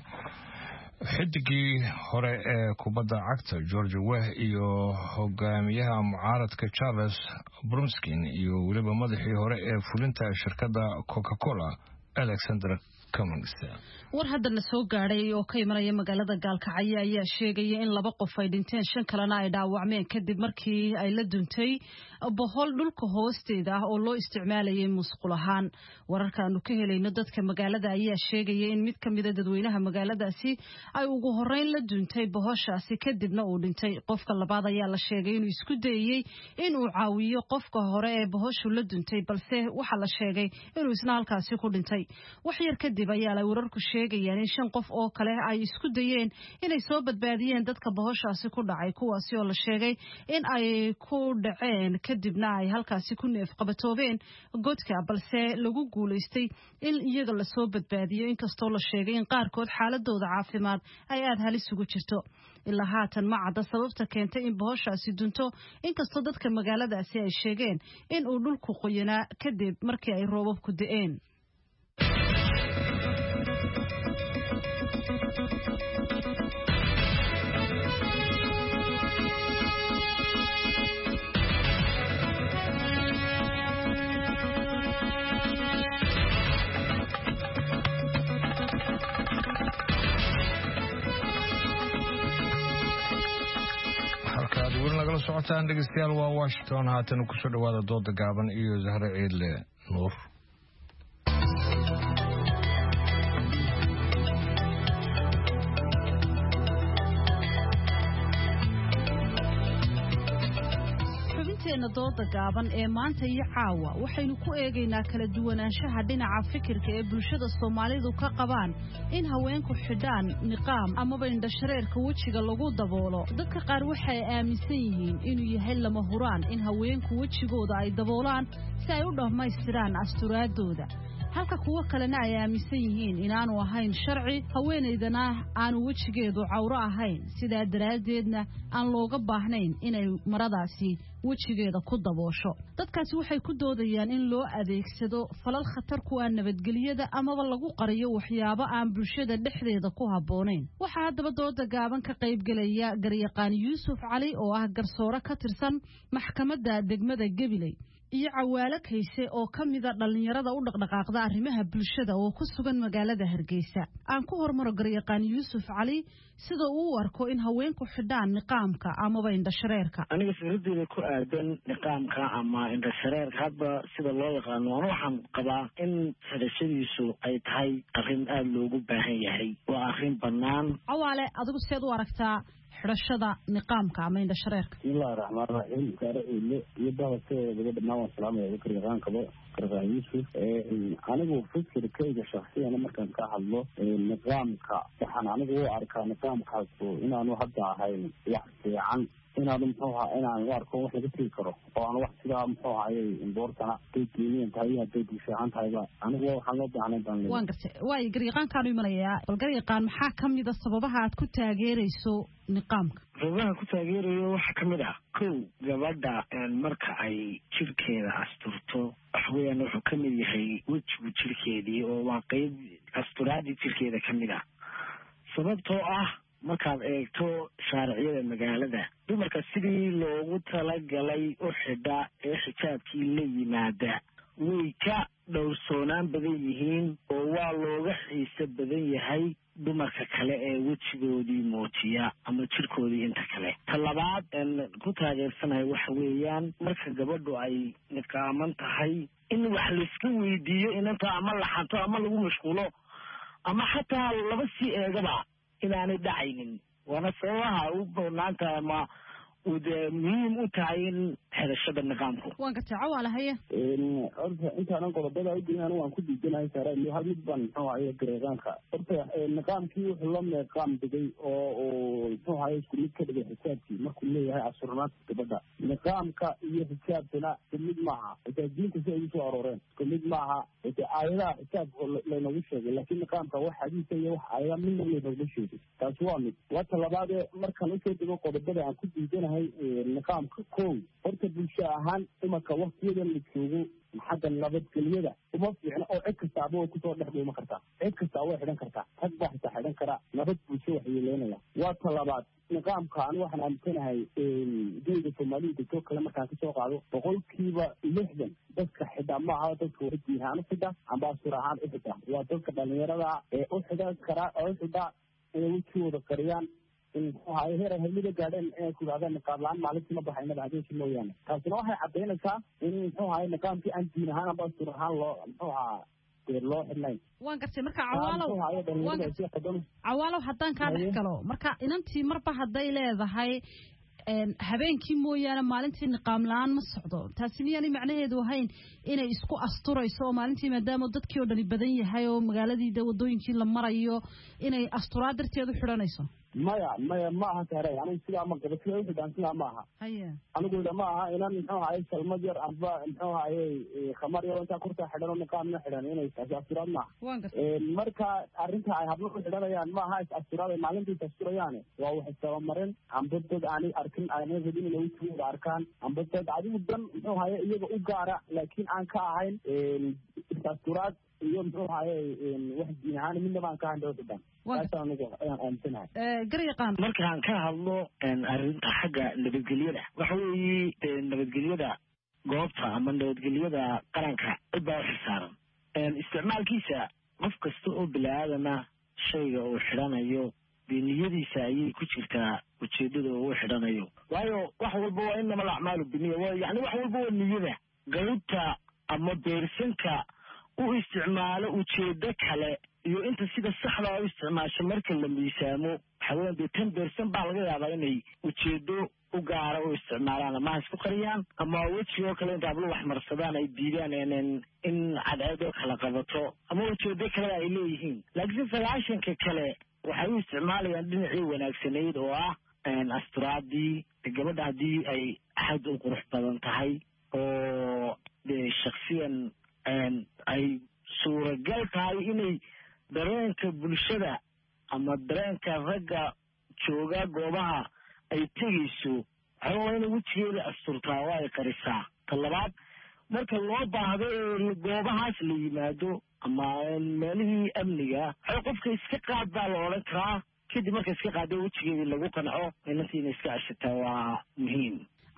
xidigii hore ee kubadda cagta George Weah iyo hogaamiyaha mucaaradka Charles Brumskin iyo weliba madaxii hore ee fulinta shirkadda Coca-Cola Alexander Cummings. war haddana soo gaadhay oo ka imanaya magaalada Gaalkacyo ayaa sheegaya in laba qof ay dhinteen shan kalena ay dhaawacmeen kadib markii ay la duntay bohol dhulka hoosteeda ah oo loo isticmaalayay musqul ahaan. wararkaanu ka helayno dadka magaalada ayaa sheegaya in mid ka mid ah dadweynaha magaaladaasi ay ugu horeyn la duntay bohoshaasi kadibna uu dhintay. qofka labaad ayaa la sheegay inuu isku dayay inuu caawiyo qofka hore ee bohoshu la duntay balse waxa la sheegay inuu isna halkaasi ku dhintay. wax yar kadib ayaa la wararku sheegayaan in shan qof oo kale ay isku dayeen inay soo badbaadiyeen dadka bohoshaasi ku dhacay kuwaasi oo la sheegay in ay ku dhaceen kadibna ay halkaasi ku neef qabatoobeen godka balse lagu guuleystay in iyaga la soo badbaadiyo inkastoo la sheegay in qaarkood xaaladooda caafimaad ay aad halis ugu jirto. ilaa haatan ma cadda sababta keentay in bohoshaasi dunto inkastoo dadka magaaladaasi ay sheegeen in uu dhulku qoyanaa kadib markii ay roobabku da'een. nagala socotaan dhegeystayaal waa Washington haatan ku soo dhawaada dooda gaaban iyo Zahra Ciidle Nuur. xubinteena dooda gaaban ee maanta iyo caawa waxaynu ku eegaynaa kala duwanaanshaha dhinaca fikirka ee bulshada Soomaalidu ka qabaan in haweenku xidhaan niqaam amaba indhashareerka wajiga lagu daboolo. dadka qaar waxay aaminsan yihiin inuu yahay lama huraan in haweenku wajigooda ay daboolaan si ay u dhammaystiraan asturaadooda, halka kuwa kalena ay aaminsan yihiin inaanu ahayn sharci haweeneydana aanu wajigeedu cawro ahayn sidaa daraadeedna aan looga baahnayn inay maradaasi wajigeeda ku daboosho. dadkaasi waxay ku doodayaan in loo adeegsado falal khatar ku ah nabadgelyada amaba lagu qariyo waxyaabo aan bulshada dhexdeeda ku habboonayn. waxaa haddaba dooda gaaban ka qaybgelaya garyaqaan Yuusuf Cali oo ah garsoore ka tirsan maxkamadda degmada Gabiley iyo cawaalo kayse oo ka mida dhalinyarada u dhaqdhaqaaqda arrimaha bulshada oo ku sugan magaalada Hargeysa. Aan ku hormaro garyaqaan Yuusuf Cali sida uu u arko in haweenku xidhaan niqaamka ama indha shareerka. Aniga fikradeeda ku aadan niqaamka ama indha shareerka hadba sida loo yaqaano waxaan qabaa in xidhashadiisu ay tahay arrin aad loogu baahan yahay. Waa arrin bannaan. Cawaale adigu seed u aragtaa xidhashada niqaamka ama indha shareerka? Bismillahir Rahmanir Rahim. Gaar iyo iyo baahasheeda laga dhamaan salaamay garyaqaan kabo garyaqaan Yuusuf. Ee anigu fikirkayga shakhsiyan markaan ka hadlo niqaamka waxaan anigu u arkaa niqaamkaas inaanu hadda ahayn wax fiican inaanu muxuu ahaa inaan u arko wax laga tegi karo oo aan wax sidaa muxuu ahaayay imboortana deegaanka tahay hadday fiican tahayba anigu waxaan loo baahnay baan leeyahay. Waan gartay way garyaqaankaanu imanayaa bal garyaqaan maxaa ka mid ah sababaha aad ku taageerayso niqaamka? sababaha ku taageerayo waxa ka mid ah kow gabadha marka ay jirkeeda asturto waxa weeyaan wuxuu ka mid yahay wejiga jirkeedii oo waa qayb asturaadii jirkeeda ka mid ah sababtoo ah markaad eegto shaariciyada magaalada dumarka sidii loogu talagalay u xidha ee xijaabkii la yimaada way ka dhowrsoonaan badan yihiin oo waa looga xiise badan yahay dumarka kale ee wejigoodii muujiya ama jirkoodii inta kale ta labaad ku taageersanahay waxa weeyaan marka gabadhu ay niqaaman tahay in wax layska weydiiyo inanta ama laxanto ama lagu mashquulo ama xataa laba sii eegaba inaanay dhacaynin waana sababaha u banaanta ama uu dee muhiim u tahay in xidhashada niqaamku. Waan gartay cawaale haye horta intaanan qodobada u diinan waan ku diidanahay saaray iyo hal mid baan muxuu ahaayay garyaqaanka horta niqaamkii wuxuu la meeqaam digay oo oo muxuu ahaayay isku mid ka dhigay xisaabkii markuu leeyahay asurnaad gabadha niqaamka iyo xisaabkana isku mid maaha xitaa diinta si ay usoo arooreen isku mid maaha xitaa aayadaha xisaabka laynagu sheegay laakiin niqaamka wax xadiisa iyo wax aayada midna laynagu sheegay taasi waa mid wata labaad ee markaan usoo dego qodobada aan ku diidanahay niqaamka kow horta bulsho ahaan imanka waktiyada la joogo xagga nabadgelyada uma fiicna oo cid kastaaba way kusoo dhex dhuuma kartaa cid kastaa way xidhan kartaa rag baa xitaa xidhan karaa nabad bulsho wax yeeleynaya waa ta labaad niqaamka ani waxaan aaminsanahay geeda soomaalida degtoo kale markaan kasoo qaado boqolkiiba lixdan dadka xidha ma aha dadka wada diin ahaan u xidha amba asur ahaan u xidha waa dadka dhalinyarada ee u xidhan karaa oo u xidha inay wejigooda qariyaan waxay heeray helida gaadheen inay ku yidhahdeen niqaab la-aan maalintii ma baxaynaba habeenkii mooyaane taasina waxay caddaynaysaa in muxuu ahaay niqaamkii aan diin ahaan amba astur ahaan loo muxuu ahaa dee loo xidhnayn. Waan gartay marka cawaalow cawaalow haddaan kaa dhex galo marka inantii marba hadday leedahay habeenkii mooyaane maalintii niqaam la-aan ma socdo taasi miyaanay macnaheedu ahayn inay isku asturayso oo maalintii maadaama dadkii oo dhani badan yahay oo magaaladii de wadooyinkii la marayo inay asturaad darteed u xidhanayso? maya maya ma aha saaray anigu sidaa ma qaba sida uxidhaan sidaa ma aha haya anigu ida ma aha inan muxuu ahaayay salmad yar amba muxuu ahaayay khamar yar intaa kurtaa xidhan oo niqaamna xidhan inay taasi asturaad maaha marka arrinta ay hablo ku xidhanayaan ma aha is asturaad ay maalintiis asturayaane waa wax istabamarin amba dad aanay arkin aanay rabin inay wejigooda arkaan amba dad adigu dan muxuu ahaayay iyaga u gaara laakiin aan ka ahayn is asturaad iyo muxuu ahaayay wax diin ahaan midna baan ka ahayn dawladdan markaan ka hadlo arrinta xagga nabadgelyada waxa weeye nabadgelyada goobta ama nabadgelyada qaranka cid baa u xilsaaran isticmaalkiisa qof kasta oo bini-aadama shayga uu xidhanayo dee niyadiisa ayay ku jirtaa ujeedada uu xidhanayo waayo wax walba waa inama alacmaalu biniya yani wax walba waa niyada gawdta ama beersanka u isticmaalo ujeedo kale iyo inta sida saxda u isticmaasho marka la miisaamo waxa weeyaan dee tan beersan baa laga yaabaa inay ujeedo u gaara u isticmaalaan ama ha isku qariyaan ama wejigoo kale inta hablo wax marsadaan ay diidaan in cadceedoo kala qabato ama ujeedo kale ay leeyihiin laakiin sagaashanka kale waxay u isticmaalayaan dhinacii wanaagsanayd oo ah asturaadii gabadha haddii ay axad u qurux badan tahay oo dee shaksiyan ay suuragal tahay inay dareenka bulshada ama dareenka ragga jooga goobaha ay tegayso waxaa waa inay wejigeeda asturtaa oo ay qarisaa ta labaad marka loo baahdo ee goobahaas la yimaado ama meelihii amniga waxaa qofka iska qaad baa la odhan karaa kadib marka iska qaado wejigeedii lagu qanco inantii inay iska ashataa waa muhiim.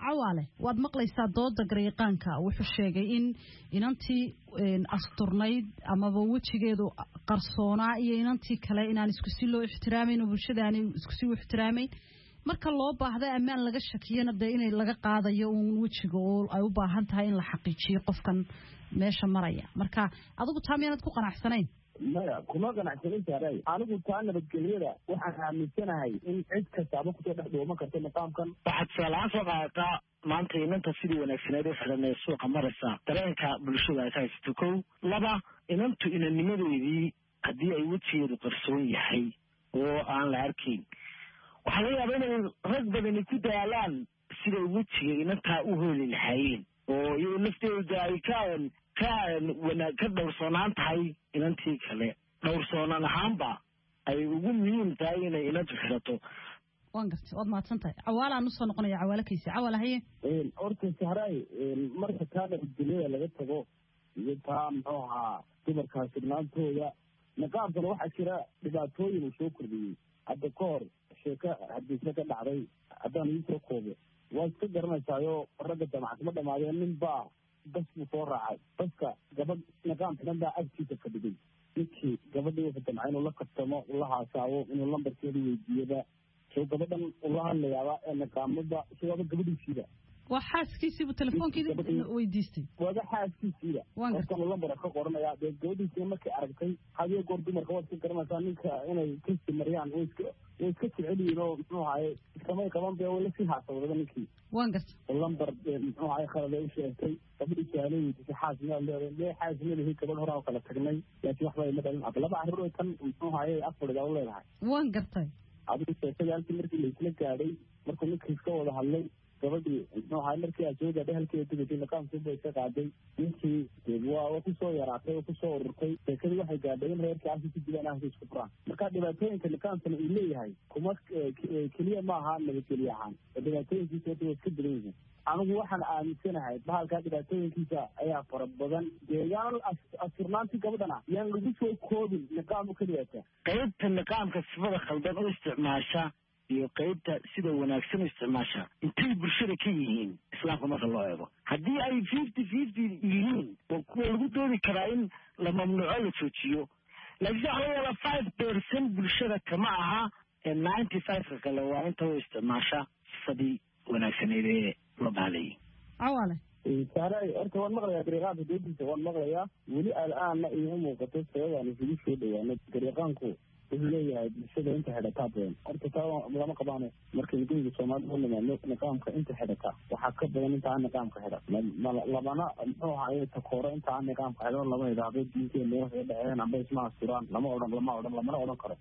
cawaale waad maqlaysaa dooda gareeqaanka wuxuu sheegay in inantii asturnayd amaba wejigeedu qarsoonaa iyo inantii kale inaan isku si loo ixtiraamayn oo bulshadaani isku si u ixtiraamayn marka loo baahdo ammaan laga shakiyana dee inay laga qaadayo uun wejiga oo ay u baahan tahay in la xaqiijiyo qofkan meesha maraya marka adigu taa miyaanad ku qanacsanayn maya kuma qanacsanin saaray anigu taa nabadgelyada waxaan aaminsanahay in cid kastaaba kusoo dhex dhuuman karta niqaamkan waxaad tusaalahaan soo qaadataa maanta inanta sidii wanaagsaneed u xidhan ee suuqa maraysa dareenka bulshada ay ka haysato kow laba inantu inanimadeedii haddii ay wejigeedu qarsoon yahay oo aan la arkayn waxaa laga yaaba inay rag badani ku daalaan siday wejiga inantaa u hooli lahaayeen oo iyado lafteeda ay ka ka wanaag ka dhowrsoonaan tahay inantii kale dhowrsoonaan ahaanba ay ugu muhiim tahay inay inantu xidhato waan gartay waad mahadsan tahay cawaalaan usoo noqonaya cawaale kaysi cawaal haye horta sahraay marka taa nabadgelyada laga tago iyo taa muxuu ahaa dumarkaa sugnaantooda niqaabkana waxaa jira dhibaatooyin uu soo kordhiyey hadda ka hor sheeko hadiise ka dhacday haddaan iisoo koobo waa iska garanaysaayo ragga jamacad ma dhamaadeen nin baa bas buu soo raacay baska gabadh niqaam xidan baa agtiisa ka dhigay ninkii gabadhii wuxuu damcay inuu la kabtamo ula haasaabo inuu lambarkeeda weydiiyaba soo gabadhan ula hadlayaaba ee niqaamada isagoaba gabadhiisiiba waa xaaskiisiibu telefoonkeeda weydiistay waaba xaaskiisiiba markan lambar ka qoranaya dee gabadhiisii markay aragtay hadiyo goor dumarka waad ka garanaysaa ninka inay kasi mariyaan way iska way iska jecel yihiin oo muxuu ahaye samay qaban bee way lasii haasawdaba ninkii waan gartay lambar muxuu ahaye khalad ay u sheegtay gabadhii su'aalo weydiisay xaas miyaad leedahay lee xaas madahi gabadh horaa oo kala tagnay laakiin waxba ima dhalin ab laba carruur ay tan muxuu ahaye afaridaa u leedahay waan gartay adigu sheekadii halkii markii laisla gaadhay markuu ninkii iska wada hadlay gabadhii muxuu ahaay markii aad soo gaadhay halkii degatay niqaamkiiba iska qaaday ninkii waa kusoo yaraatay oo kusoo ururtay sheekadii waxay gaadhay in reerkii halkii ku jiraan ahka isku furaan marka dhibaatooyinka niqaamkana uu leeyahay kuma keliya ma aha nabadgelye ahaan oo dhibaatooyinkiisa wata waa iska badan yihiin anigu waxaan aaminsanahay bahalkaa dhibaatooyinkiisa ayaa fara badan dee yaan asturnaantii gabadhana yaan lagu soo koobin niqaam u keliyaata qaybta niqaamka sifada khaldan u isticmaasha iyo qaybta sida wanaagsan u isticmaasha intay bulshada ka yihiin islaamka marka loo eego haddii ay fifty fifty yihiin oo kuwa lagu doodi karaa in la mamnuuco la joojiyo laakiin waxa laga yaabaa five percent bulshada kama aha ee ninety five-ka kale waa inta u isticmaasha sifadii wanaagsaneed ee loo baalayay cawaale saaray horta waan maqlayaa dariiqaanka doodiisa waan maqlayaa weli al-aanna iima muuqato sababaan isugu soo dhawaano dariiqaanku wuxuu leeyahay bulshada inta xidhataa badan horta taa lama qabaano markaynu guriga soomaalida u nimaadno niqaamka inta xidhataa waxaa ka badan inta aan niqaamka xidhan labana muxuu ahaye takooro inta aan niqaamka xidhan lama idhaahdo diinteena waxay dhaceen amba isma asturaan lama odhan lama odhan lamana odhan karo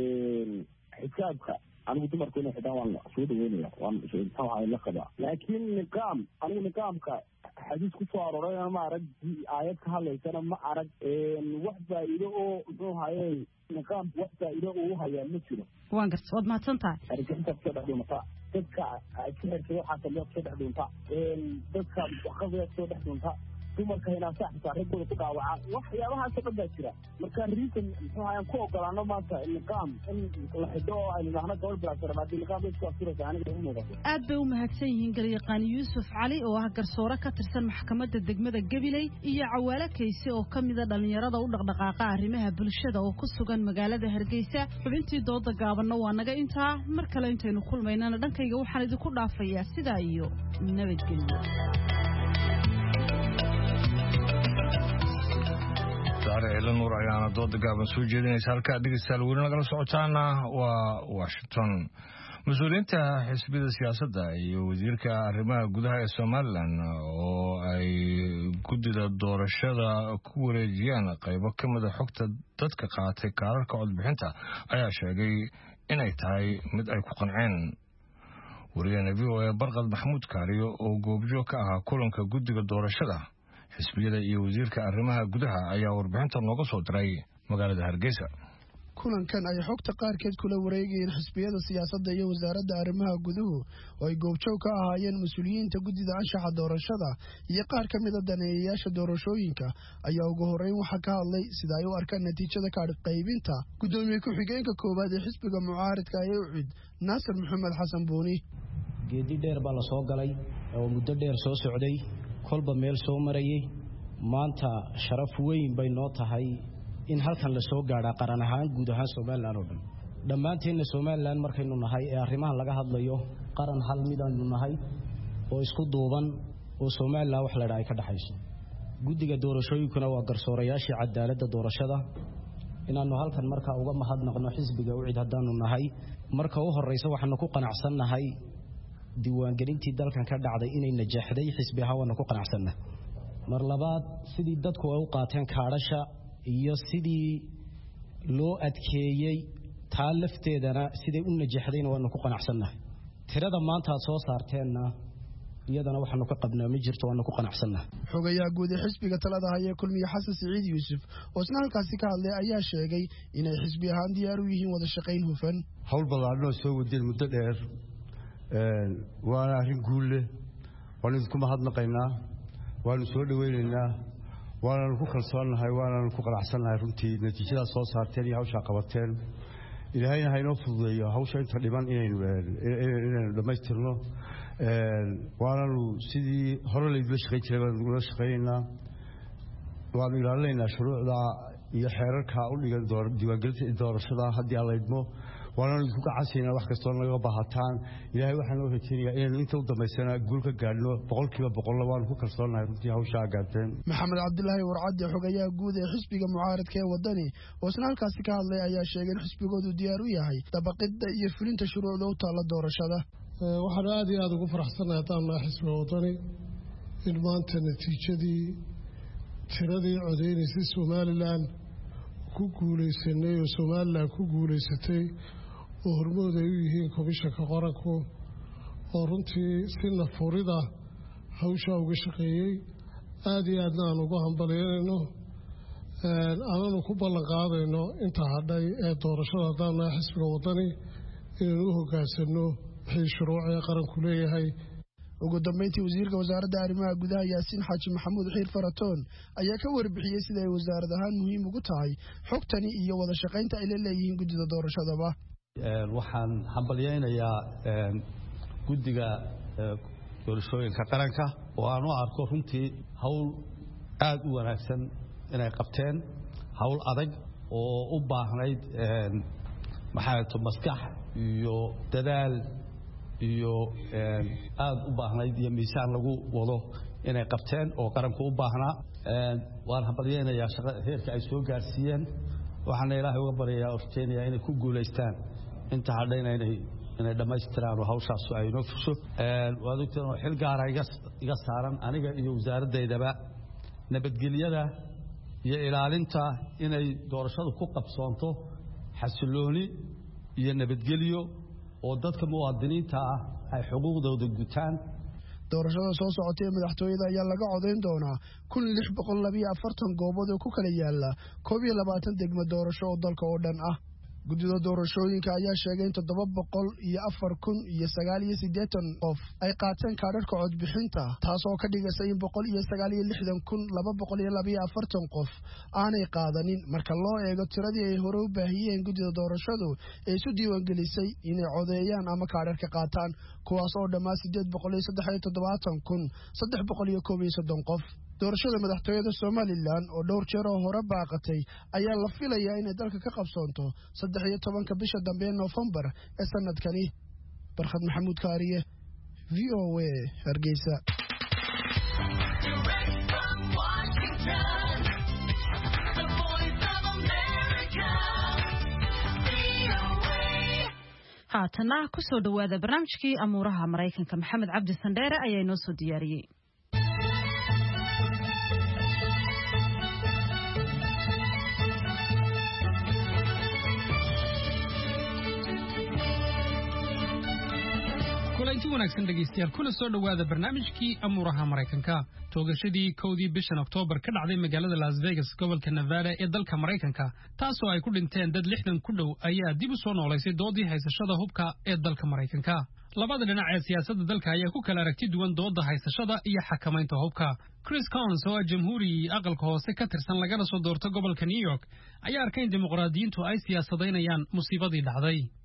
xisaabka anigu dumarku inay xidhaan waan soo dhaweynaya waan muxuu ahaye la qabaa laakiin niqaam anigu niqaamka xadiis ku soo arooray ma arag aayad ka hadlaysana ma arag wax faa'iido oo muxuu ahaye niqaamku wax faa'iido uu hayaa ma jiro waan gartay waad mahadsan tahay arrinta kusoo dhex dhuunta dadka sixirka waxaa kale kusoo dhex dhuunta dadka waxqabaya kusoo dhex dhuunta dumarka hinaasaa xitaa raggooda ku dhaawaca waxyaabahaasoo dhan baa jira marka reason muxuu ahaye ku ogolaano maanta niqaam in la xidho oo aynu idhaahno gabadh bilaasara haddii niqaam bay isku asturaysa aniga u muuqato aad bay u mahadsan yihiin garyaqaan yuusuf cali oo ah garsoore ka tirsan maxkamadda degmada gabiley iyo cawaale kayse oo ka mida dhallinyarada u dhaqdhaqaaqa arrimaha bulshada oo ku sugan magaalada hargeysa xubintii dooda gaabanna waa naga intaa mar kale intaynu kulmaynana dhankayga waxaan idinku dhaafayaa sidaa iyo nabadgelyo nuur ayaana dooda gaaban soo jeedinaysa halkaa dhegeystayaal weli nagala socotaana waa washington mas-uuliyiinta xisbiyada siyaasadda iyo wasiirka arrimaha gudaha ee somalilan oo ay guddida doorashada ku wareejiyaan qaybo ka mida xogta dadka qaatay kaararka codbixinta ayaa sheegay inay tahay mid ay ku qanceen wariyahena v o a barqad maxamuud kaariyo oo goobjoog ka ahaa kulanka guddiga doorashada xisbiyada iyo wasiirka arrimaha gudaha ayaa warbixinta nooga soo diray magaalada hargeysa kulankan ay xogta qaarkeed kula wareegayeen xisbiyada siyaasadda iyo wasaaradda arrimaha guduhu oo ay goobjoog ka ahaayeen mas-uuliyiinta guddida anshaxa doorashada iyo qaar ka mida daneeyayaasha doorashooyinka ayaa ugu horreyn waxaa ka hadlay sida ay u arkaan natiijada kaadh qaybinta guddoomiye ku-xigeenka koowaad ee xisbiga mucaaridka ee ucid naasir maxamed xasan buuni geedi dheer baa la soo galay oo muddo dheer soo socday kolba meel soo marayay maanta sharaf weyn bay noo tahay in halkan la soo gaadhaa qaran ahaan guud ahaan Soomaaliland oo dhan dhammaanteedna Soomaaliland markaynu nahay ee arrimaha laga hadlayo qaran hal mid aanu nahay oo isku duuban oo Soomaaliland wax la dhahay ka dhaxayso guddiga doorashooyinkuna waa garsoorayaashii cadaaladda doorashada inaanu halkan markaa uga mahadnaqno xisbiga u cid haddaanu nahay marka u horeysa waxaanu ku qanacsannahay diiwaangelintii dalkan ka dhacday inay najaxday xisbi ahaan ku qanacsannahay mar labaad sidii dadku ay u qaateen kaadhasha iyo sidii loo adkeeyay taa lafteedana siday u najaxdayna waanu ku qanacsannahay tirada maanta aad soo saarteenna iyadana waxaanu ka qabnaa ma jirto waanu ku qanacsannahay xogayaa guud ee xisbiga talada haya kulmiye xasan siciid yuusuf oo isna halkaasi ka hadlay ayaa sheegay inay xisbi ahaan diyaar u yihiin wada shaqayn hufan hawl ballaadhan oo soo wadeen muddo dheer waana arrin guul leh waanu idinku mahadnaqaynaa waanu soo dhawaynaynaa waananu ku kalsoonnahay waananu ku qanacsannahay runtii natiijadaas soo saarteen iyo hawshaa qabateen ilaahayna haynoo fududeeyo hawsha inta dhiman inaynu inaynu dhammaystirno waananu sidii hore laydula shaqayn jiray baanu ula shaqaynaynaa waanu ilaalinaynaa shuruucda iyo xeerarka u dhigan diiwaangelinta doorashada haddii aan laydmo waananu idinku gacansaynaa wax kastoo naga baahataan ilaahay waxaan noo rajaynayaa inaynu inta u dambaysana guul ka gaadhno boqolkiiba boqolla waanu ku kalsoonnahay runtii hawshaa gaarteen maxamed cabdilaahi warcadde xogayaha guud ee xisbiga mucaaradka ee wadani oo isna halkaasi ka hadlay ayaa sheegay in xisbigoodu diyaar u yahay dabaqidda iyo fulinta shuruucda u taalla doorashada waxaan aad iyo aada ugu faraxsanahay haddaan nahay xisbiga wadani in maanta natiijadii tiradii codeynaysay somalilan ku guulaysanay oo somalilan ku guulaysatay oo hormood ay u yihiin komishanka qaranku oo runtii si nafurida hawshaa uga shaqeeyey aada iyo aadna aan ugu hambalyeynayno aananu ku ballan qaadayno inta hadhay ee doorashada haddaan nahay xisbiga wadani inaynu u hoggaansanno wixii shuruucee qaranku leeyahay ugu dambeyntii wasiirka wasaaradda arrimaha gudaha yaasiin xaaji maxamuud xiir faratoon ayaa ka warbixiyey sida ay wasaarad ahaan muhiim ugu tahay xogtani iyo wada shaqaynta ay la leeyihiin guddida doorashadaba waxaan hambalyaynayaa guddiga doorashooyinka qaranka oo aan u arko runtii hawl aada u wanaagsan inay qabteen hawl adag oo u baahnayd maxaa maskax iyo dadaal iyo aada u baahnayd iyo miisaan lagu wado inay qabteen oo qaranku u baahnaa waan hambalyaynayaa shaqa heerka ay soo gaarsiiyeen waxaana ilaahay uga baryayaa oo rajaynayaa inay ku guulaystaan inta hadhayna inay inay dhammaystiraan oo hawshaasu ay inoo fusho waad ogteen oo xil gaara iga iga saaran aniga iyo wasaaradeydaba nabadgelyada iyo ilaalinta inay doorashadu ku qabsoonto xasilooni iyo nabadgelyo oo dadka muwaadiniinta ah ay xuquuqdooda gutaan doorashada soo socotay ee madaxtooyada ayaa laga codayn doonaa kun lix boqol labiyo afartan goobood oo ku kala yaala koob iyo labaatan degmo doorasho oo dalka oo dhan ah guddida doorashooyinka ayaa sheegay in toddoba boqol iyo afar kun iyo sagaal iyo siddeetan qof ay qaateen kaadhadhka codbixinta taas oo ka dhigaysa in boqol iyo sagaal iyo lixdan kun laba boqol iyo labiyo afartan qof aanay qaadanin marka loo eego tiradii ay hore u baahiyeen guddida doorashadu ee isu diiwaangelisay inay codeeyaan ama kaadhadhka qaataan kuwaas oo dhammaa siddeed boqol iyo saddex iyo toddobaatan kun saddex boqol iyo koob iyo soddon qof doorashada madaxtooyada Somaliland oo dhowr jeer oo hore baaqatay ayaa la filayaa inay dalka ka qabsoonto saddex iyo tobanka bisha dambe ee November ee sanadkani barxad maxamuud kaariye V O A Hargeysa haatana ku soo dhawaada barnaamijkii amuuraha Mareykanka Maxamed Cabdi Sandheere ayaa inoo soo diyaariyay kulanti wanaagsan dhegaystayaal kuna soo dhawaada barnaamijkii amuuraha Mareykanka toogashadii kowdii bishan Oktoobar ka dhacday magaalada Las Vegas gobolka Nevada ee dalka Mareykanka taasoo ay ku dhinteen dad lixdan ku dhow ayaa dib u soo noolaysay doodii haysashada hubka ee dalka Mareykanka labada dhinac ee siyaasadda dalka ayaa ku kala aragti duwan doodda haysashada iyo xakamaynta hubka Chris Coons oo jamhuuri aqalka hoose ka tirsan lagana soo doorto gobolka New York ayaa arkay in dimuqraadiyiintu ay siyaasadeynayaan musiibadii dhacday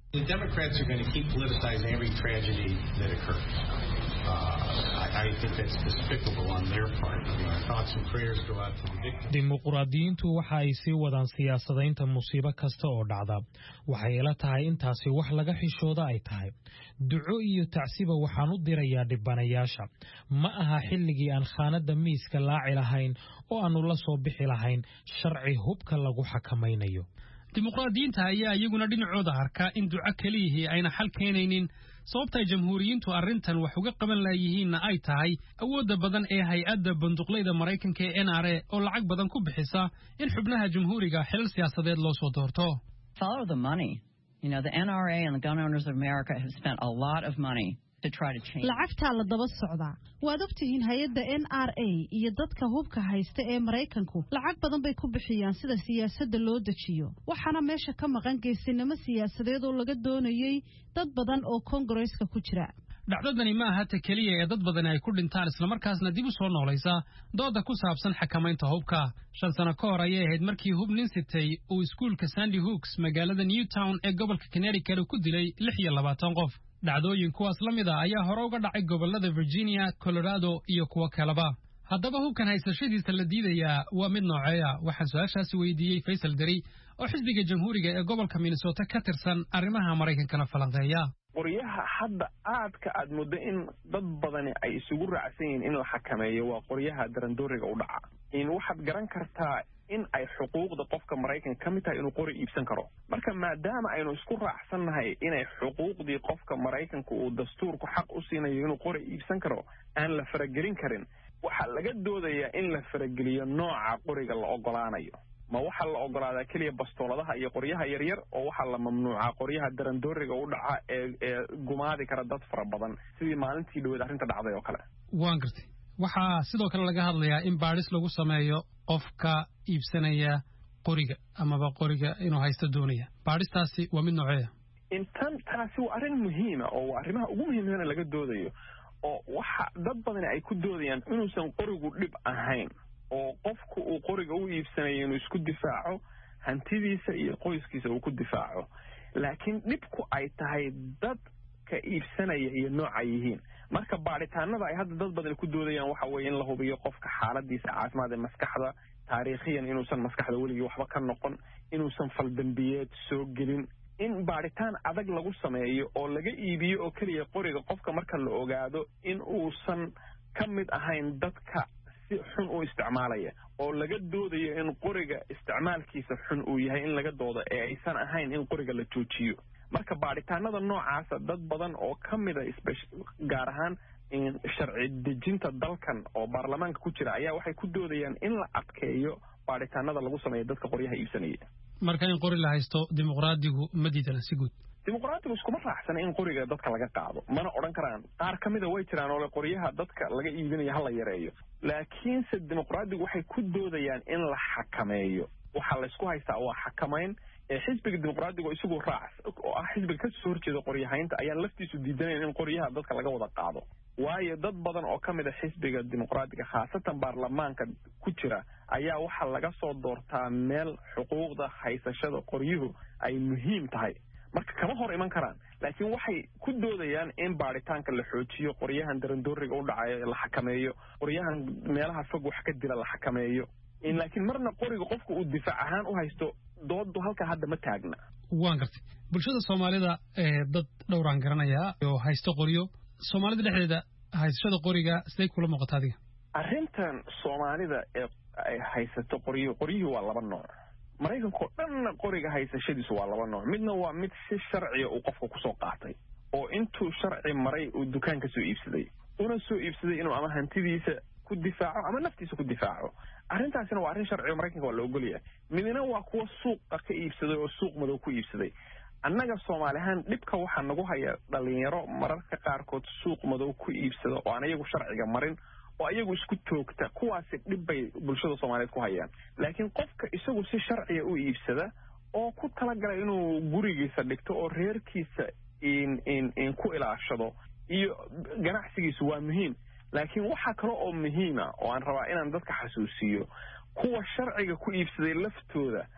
The Democrats are going to keep politicizing every tragedy that occurs. Uh, I, I think that's despicable on their part. I mean, our thoughts and prayers go out to the victims. dimuqraadiyiintu waxa ay sii wadaan siyaasadaynta musiibo kasta oo dhacda waxay ila tahay intaasi wax laga xishooda ay tahay duco iyo tacsiba waxaan u dirayaa dhibanayaasha ma aha xilligii aan khaanada miiska laaci lahayn oo aanu la soo bixi lahayn sharci hubka lagu xakamaynayo dimuqraadiyiinta ayaa iyaguna dhinacooda arka in duco keliyihii ayna xal keenaynin sababta jamhuuriyiintu arrintan wax uga qaban laayihiinna ay tahay awoodda badan ee hay-adda banduqlayda maraykanka ee N R A oo lacag badan ku bixisa in xubnaha jamhuuriga xilal siyaasadeed loo soo doorto. Follow the money. You know, the N R A and the Gun Owners of America have spent a lot of money to try to change. lacagta la daba socda waad ogtihiin hay'adda N R A iyo dadka hubka haysta ee Mareykanku lacag badan bay ku bixiyaan sida siyaasadda loo dejiyo waxaana meesha ka maqan geesinimo siyaasadeed oo laga doonayay dad badan oo Congress-ka ku jira dhacdadani ma aha ta kaliya ee dad badan ay ku dhintaan isla markaasna dib u soo noolaysa dooda ku saabsan xakamaynta hubka shan sano ka hor ayay ahayd markii hub nin sitay uu iskuulka Sandy Hooks magaalada Newtown ee gobolka Connecticut ku dilay lix iyo labaatan qof dhacdooyin kuwaas la mid ah ayaa hore uga dhacay gobolada Virginia, Colorado iyo kuwa kaleba haddaba hubkan haysashadiisa la diidayaa waa mid nooceeya waxaan su-aashaasi weydiiyey Faisal Dari oo xisbiga jamhuuriga ee gobolka Minnesota ka tirsan arrimaha Mareykankana falanqeeya qoryaha hadda aadka aad muddo in dad badani ay isugu raacsan yihiin in la xakameeyo waa qoryaha darandooriga u dhaca in waxaad garan kartaa in ay xuquuqda qofka Mareykanka ka mid tahay inuu qori iibsan karo marka maadaama aynu isku raacsannahay inay xuquuqdii qofka Mareykanka uu dastuurku xaq u siinayo inuu qori iibsan karo aan la faragelin karin waxaa laga doodayaa in la farageliyo nooca qoriga la ogolaanayo ma waxa la ogolaadaa kaliya bastooladaha iyo qoryaha yaryar oo waxa la mamnuuca qoryaha darandooriga u dhaca ee ee gumaadi kara dad fara badan sidii maalintii dhaweed arrinta dhacday oo kale waan gartay waxaa sidoo kale laga hadlayaa in baadhis lagu sameeyo qofka iibsanaya qoriga amaba qoriga inuu haysto doonaya baadhistaasi waa mid nooceeya intan taasi waa arrin muhiima oo waa arrimaha ugu muhiimsan ee laga doodayo oo waxa dad badan ay ku doodayaan inuusan qorigu dhib ahayn oo qofku uu qoriga u iibsanayo inuu isku difaaco hantidiisa iyo qoyskiisa uu ku difaaco laakiin dhibku ay tahay dadka iibsanaya iyo nooca yihiin marka baaritaanada ay hadda dad badan ku doodayaan waxa weeye in la hubiyo qofka xaaladiisa caafimaad ee maskaxda taariikhiyan inuusan maskaxda weligii waxba ka noqon inuusan faldambiyeed soo gelin in baaritaan adag lagu sameeyo oo laga iibiyo oo keliya qoriga qofka marka la ogaado in uusan ka mid ahayn dadka si xun u isticmaalaya oo laga doodayo in qoriga isticmaalkiisa xun uu yahay in laga doodo ee aysan ahayn in qoriga la joojiyo marka baaritaanada noocaasa dad badan oo ka mida gaar ahaan sharci dejinta dalkan oo baarlamaanka ku jira ayaa waxay ku doodayaan in la adkeeyo baaritaanada lagu sameeyo dadka qoryaha iibsanaya marka in qori la haysto dimuqraadigu ma diidana si guud dimuqraadigu iskuma raacsana in qoriga dadka laga qaado mana odhan karaan qaar ka mida way jiraan oo le qoryaha dadka laga iibinayo ha la yareeyo laakiinse dimuqraadigu waxay ku doodayaan in la xakameeyo waxaa laysku haystaa waa xakamayn ee xisbiga dimuqraadigu isagu raac oo ah xisbiga ka soo horjeeda qoryahaynta ayaan laftiisu diidanayn in qoryaha dadka laga wada qaado waayo dad badan oo ka mid a xisbiga dimuqraadiga khaasatan baarlamaanka ku jira ayaa waxaa laga soo doortaa meel xuquuqda haysashada qoryuhu ay muhiim tahay marka kama hor iman karaan laakiin waxay ku doodayaan in baaritaanka la xoojiyo qoryahan darandooriga u dhacayo la xakameeyo qoryahan meelaha fog wax ka dila la xakameeyo laakiin marna qoriga qofku uu difaac ahaan u haysto doodu halka hadda ma taagna waan gartay bulshada Soomaalida ee dad dhowraan garanaya oo haysto qoriyo Soomaalida dhexdeeda haysashada qoriga sidee kula muuqataa adiga arrintan Soomaalida ee ay haysato qoriyo qoriyuhu waa laba nooc Mareykanka dhanna qoriga haysashadiisu waa laba nooc midna waa mid si sharci ah uu qofku ku soo qaatay oo intuu sharci maray uu dukaanka soo iibsaday una soo iibsaday inuu ama hantidiisa ku difaaco ama naftiisa ku difaaco arrintaasina waa arrin sharci Mareykanka waa la ogol yahay midna waa kuwa suuqa ka iibsaday oo suuq madow ku iibsaday annaga Soomaali ahaan dhibka waxa nagu haya dhalinyaro mararka qaarkood suuq madow ku iibsada oo aan iyagu sharciga marin oo ayagu isku toogta kuwaasi dhib bay bulshada Soomaaliyeed ku hayaan laakiin qofka isagu si sharci u iibsada oo ku talagalay inuu gurigiisa dhigto oo reerkiisa in in in ku ilaashado iyo ganacsigiisu waa muhiim laakiin waxa kale oo muhiim ah oo aan rabaa inaan dadka xasuusiyo kuwa sharciga ku iibsaday laftooda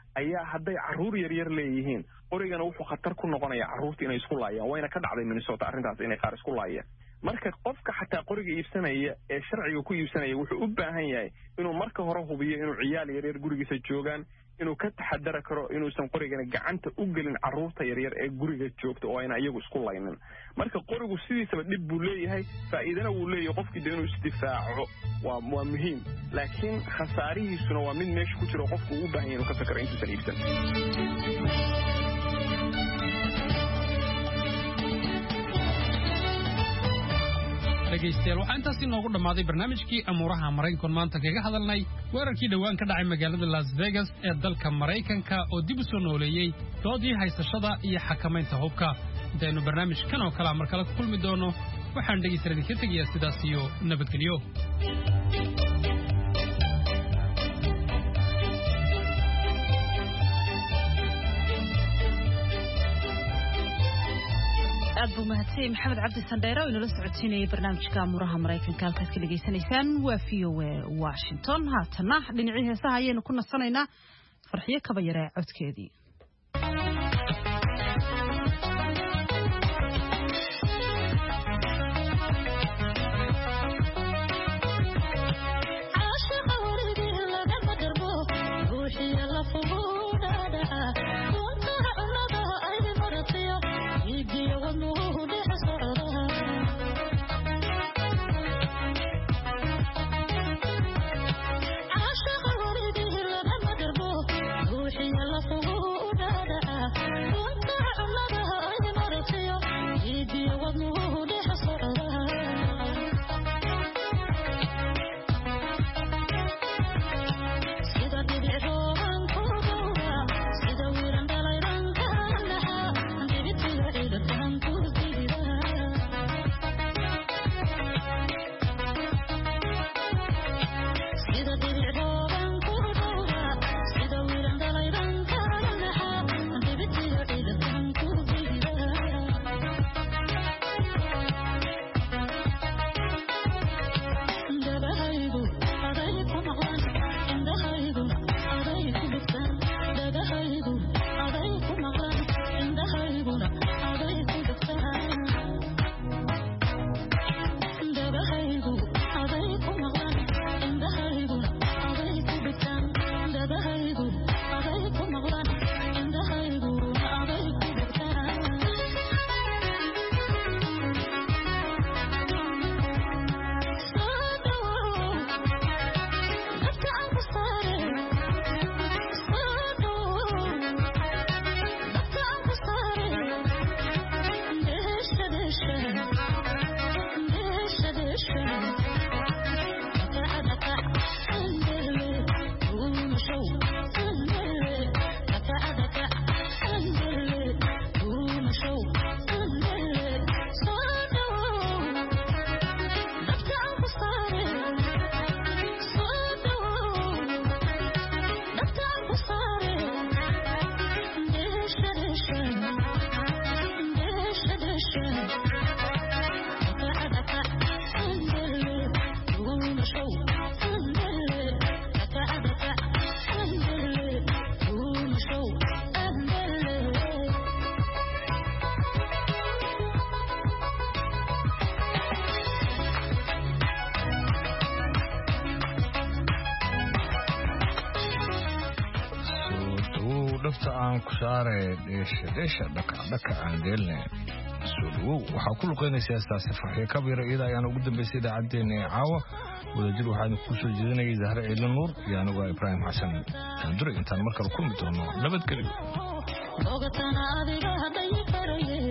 ayaa hadday carruur yaryar leeyihiin qorigana wuxuu khatar ku noqonayaa carruurta inay isku laayaan wayna ka dhacday Minnesota arrintaas inay qaar isku laayaan marka qofka xataa qoriga iibsanaya ee sharciga ku iibsanaya wuxuu u baahan yahay inuu marka hore hubiyo inuu ciyaal yaryar gurigiisa joogaan inuu ka taxadar karo inuusan qorigana gacanta u gelin carruurta yaryar ee guriga joogta oo ayna iyagu isku laynin marka qorigu sidiisaba dhib buu leeyahay faa'iidana wuu leeyahay qofkii inuu isdifaaco waa waa muhiim laakiin khasaarihiisuna waa mid meesha ku jiro qofku u baahan yahay inuu ka fakaro intuusan iibsan dhegaystayaal waxaa intaasi noogu dhammaaday barnaamijkii amuuraha maraykanka maanta kaga hadalnay weerarkii dhowaan ka dhacay magaalada Las Vegas ee dalka Maraykanka oo dib u soo nooleeyay doodii haysashada iyo xakamaynta hubka intaynu barnaamijkan oo kale mar kale ku kulmi doono waxaan dhegaystayaal idinka tegayaa sidaas iyo nabadgelyo aad buu mahadsan maxamed cabdi sandheero oo inala socodsiinayay barnaamijka amuuraha maraykanka halkaad ka dhageysanaysaan waa v o a Washington haatana dhinacii heesaha ayaynu ku nasanaynaa farxiyo kaba yare codkeedii dhafta aan ku saaray dheesha dheesha dhaka dhaka aan deelne soo waxa ku luqeynaysaa heestaasi farxiyo kabira iyada ayaan ugu dambeysay idaacadeena ee caawa wadajir waxaan ku soo jeedinayay Zahra Ciidan Nuur iyo anigu Ibrahim Xasan Andure intaan markale ku mid doono nabadgelyo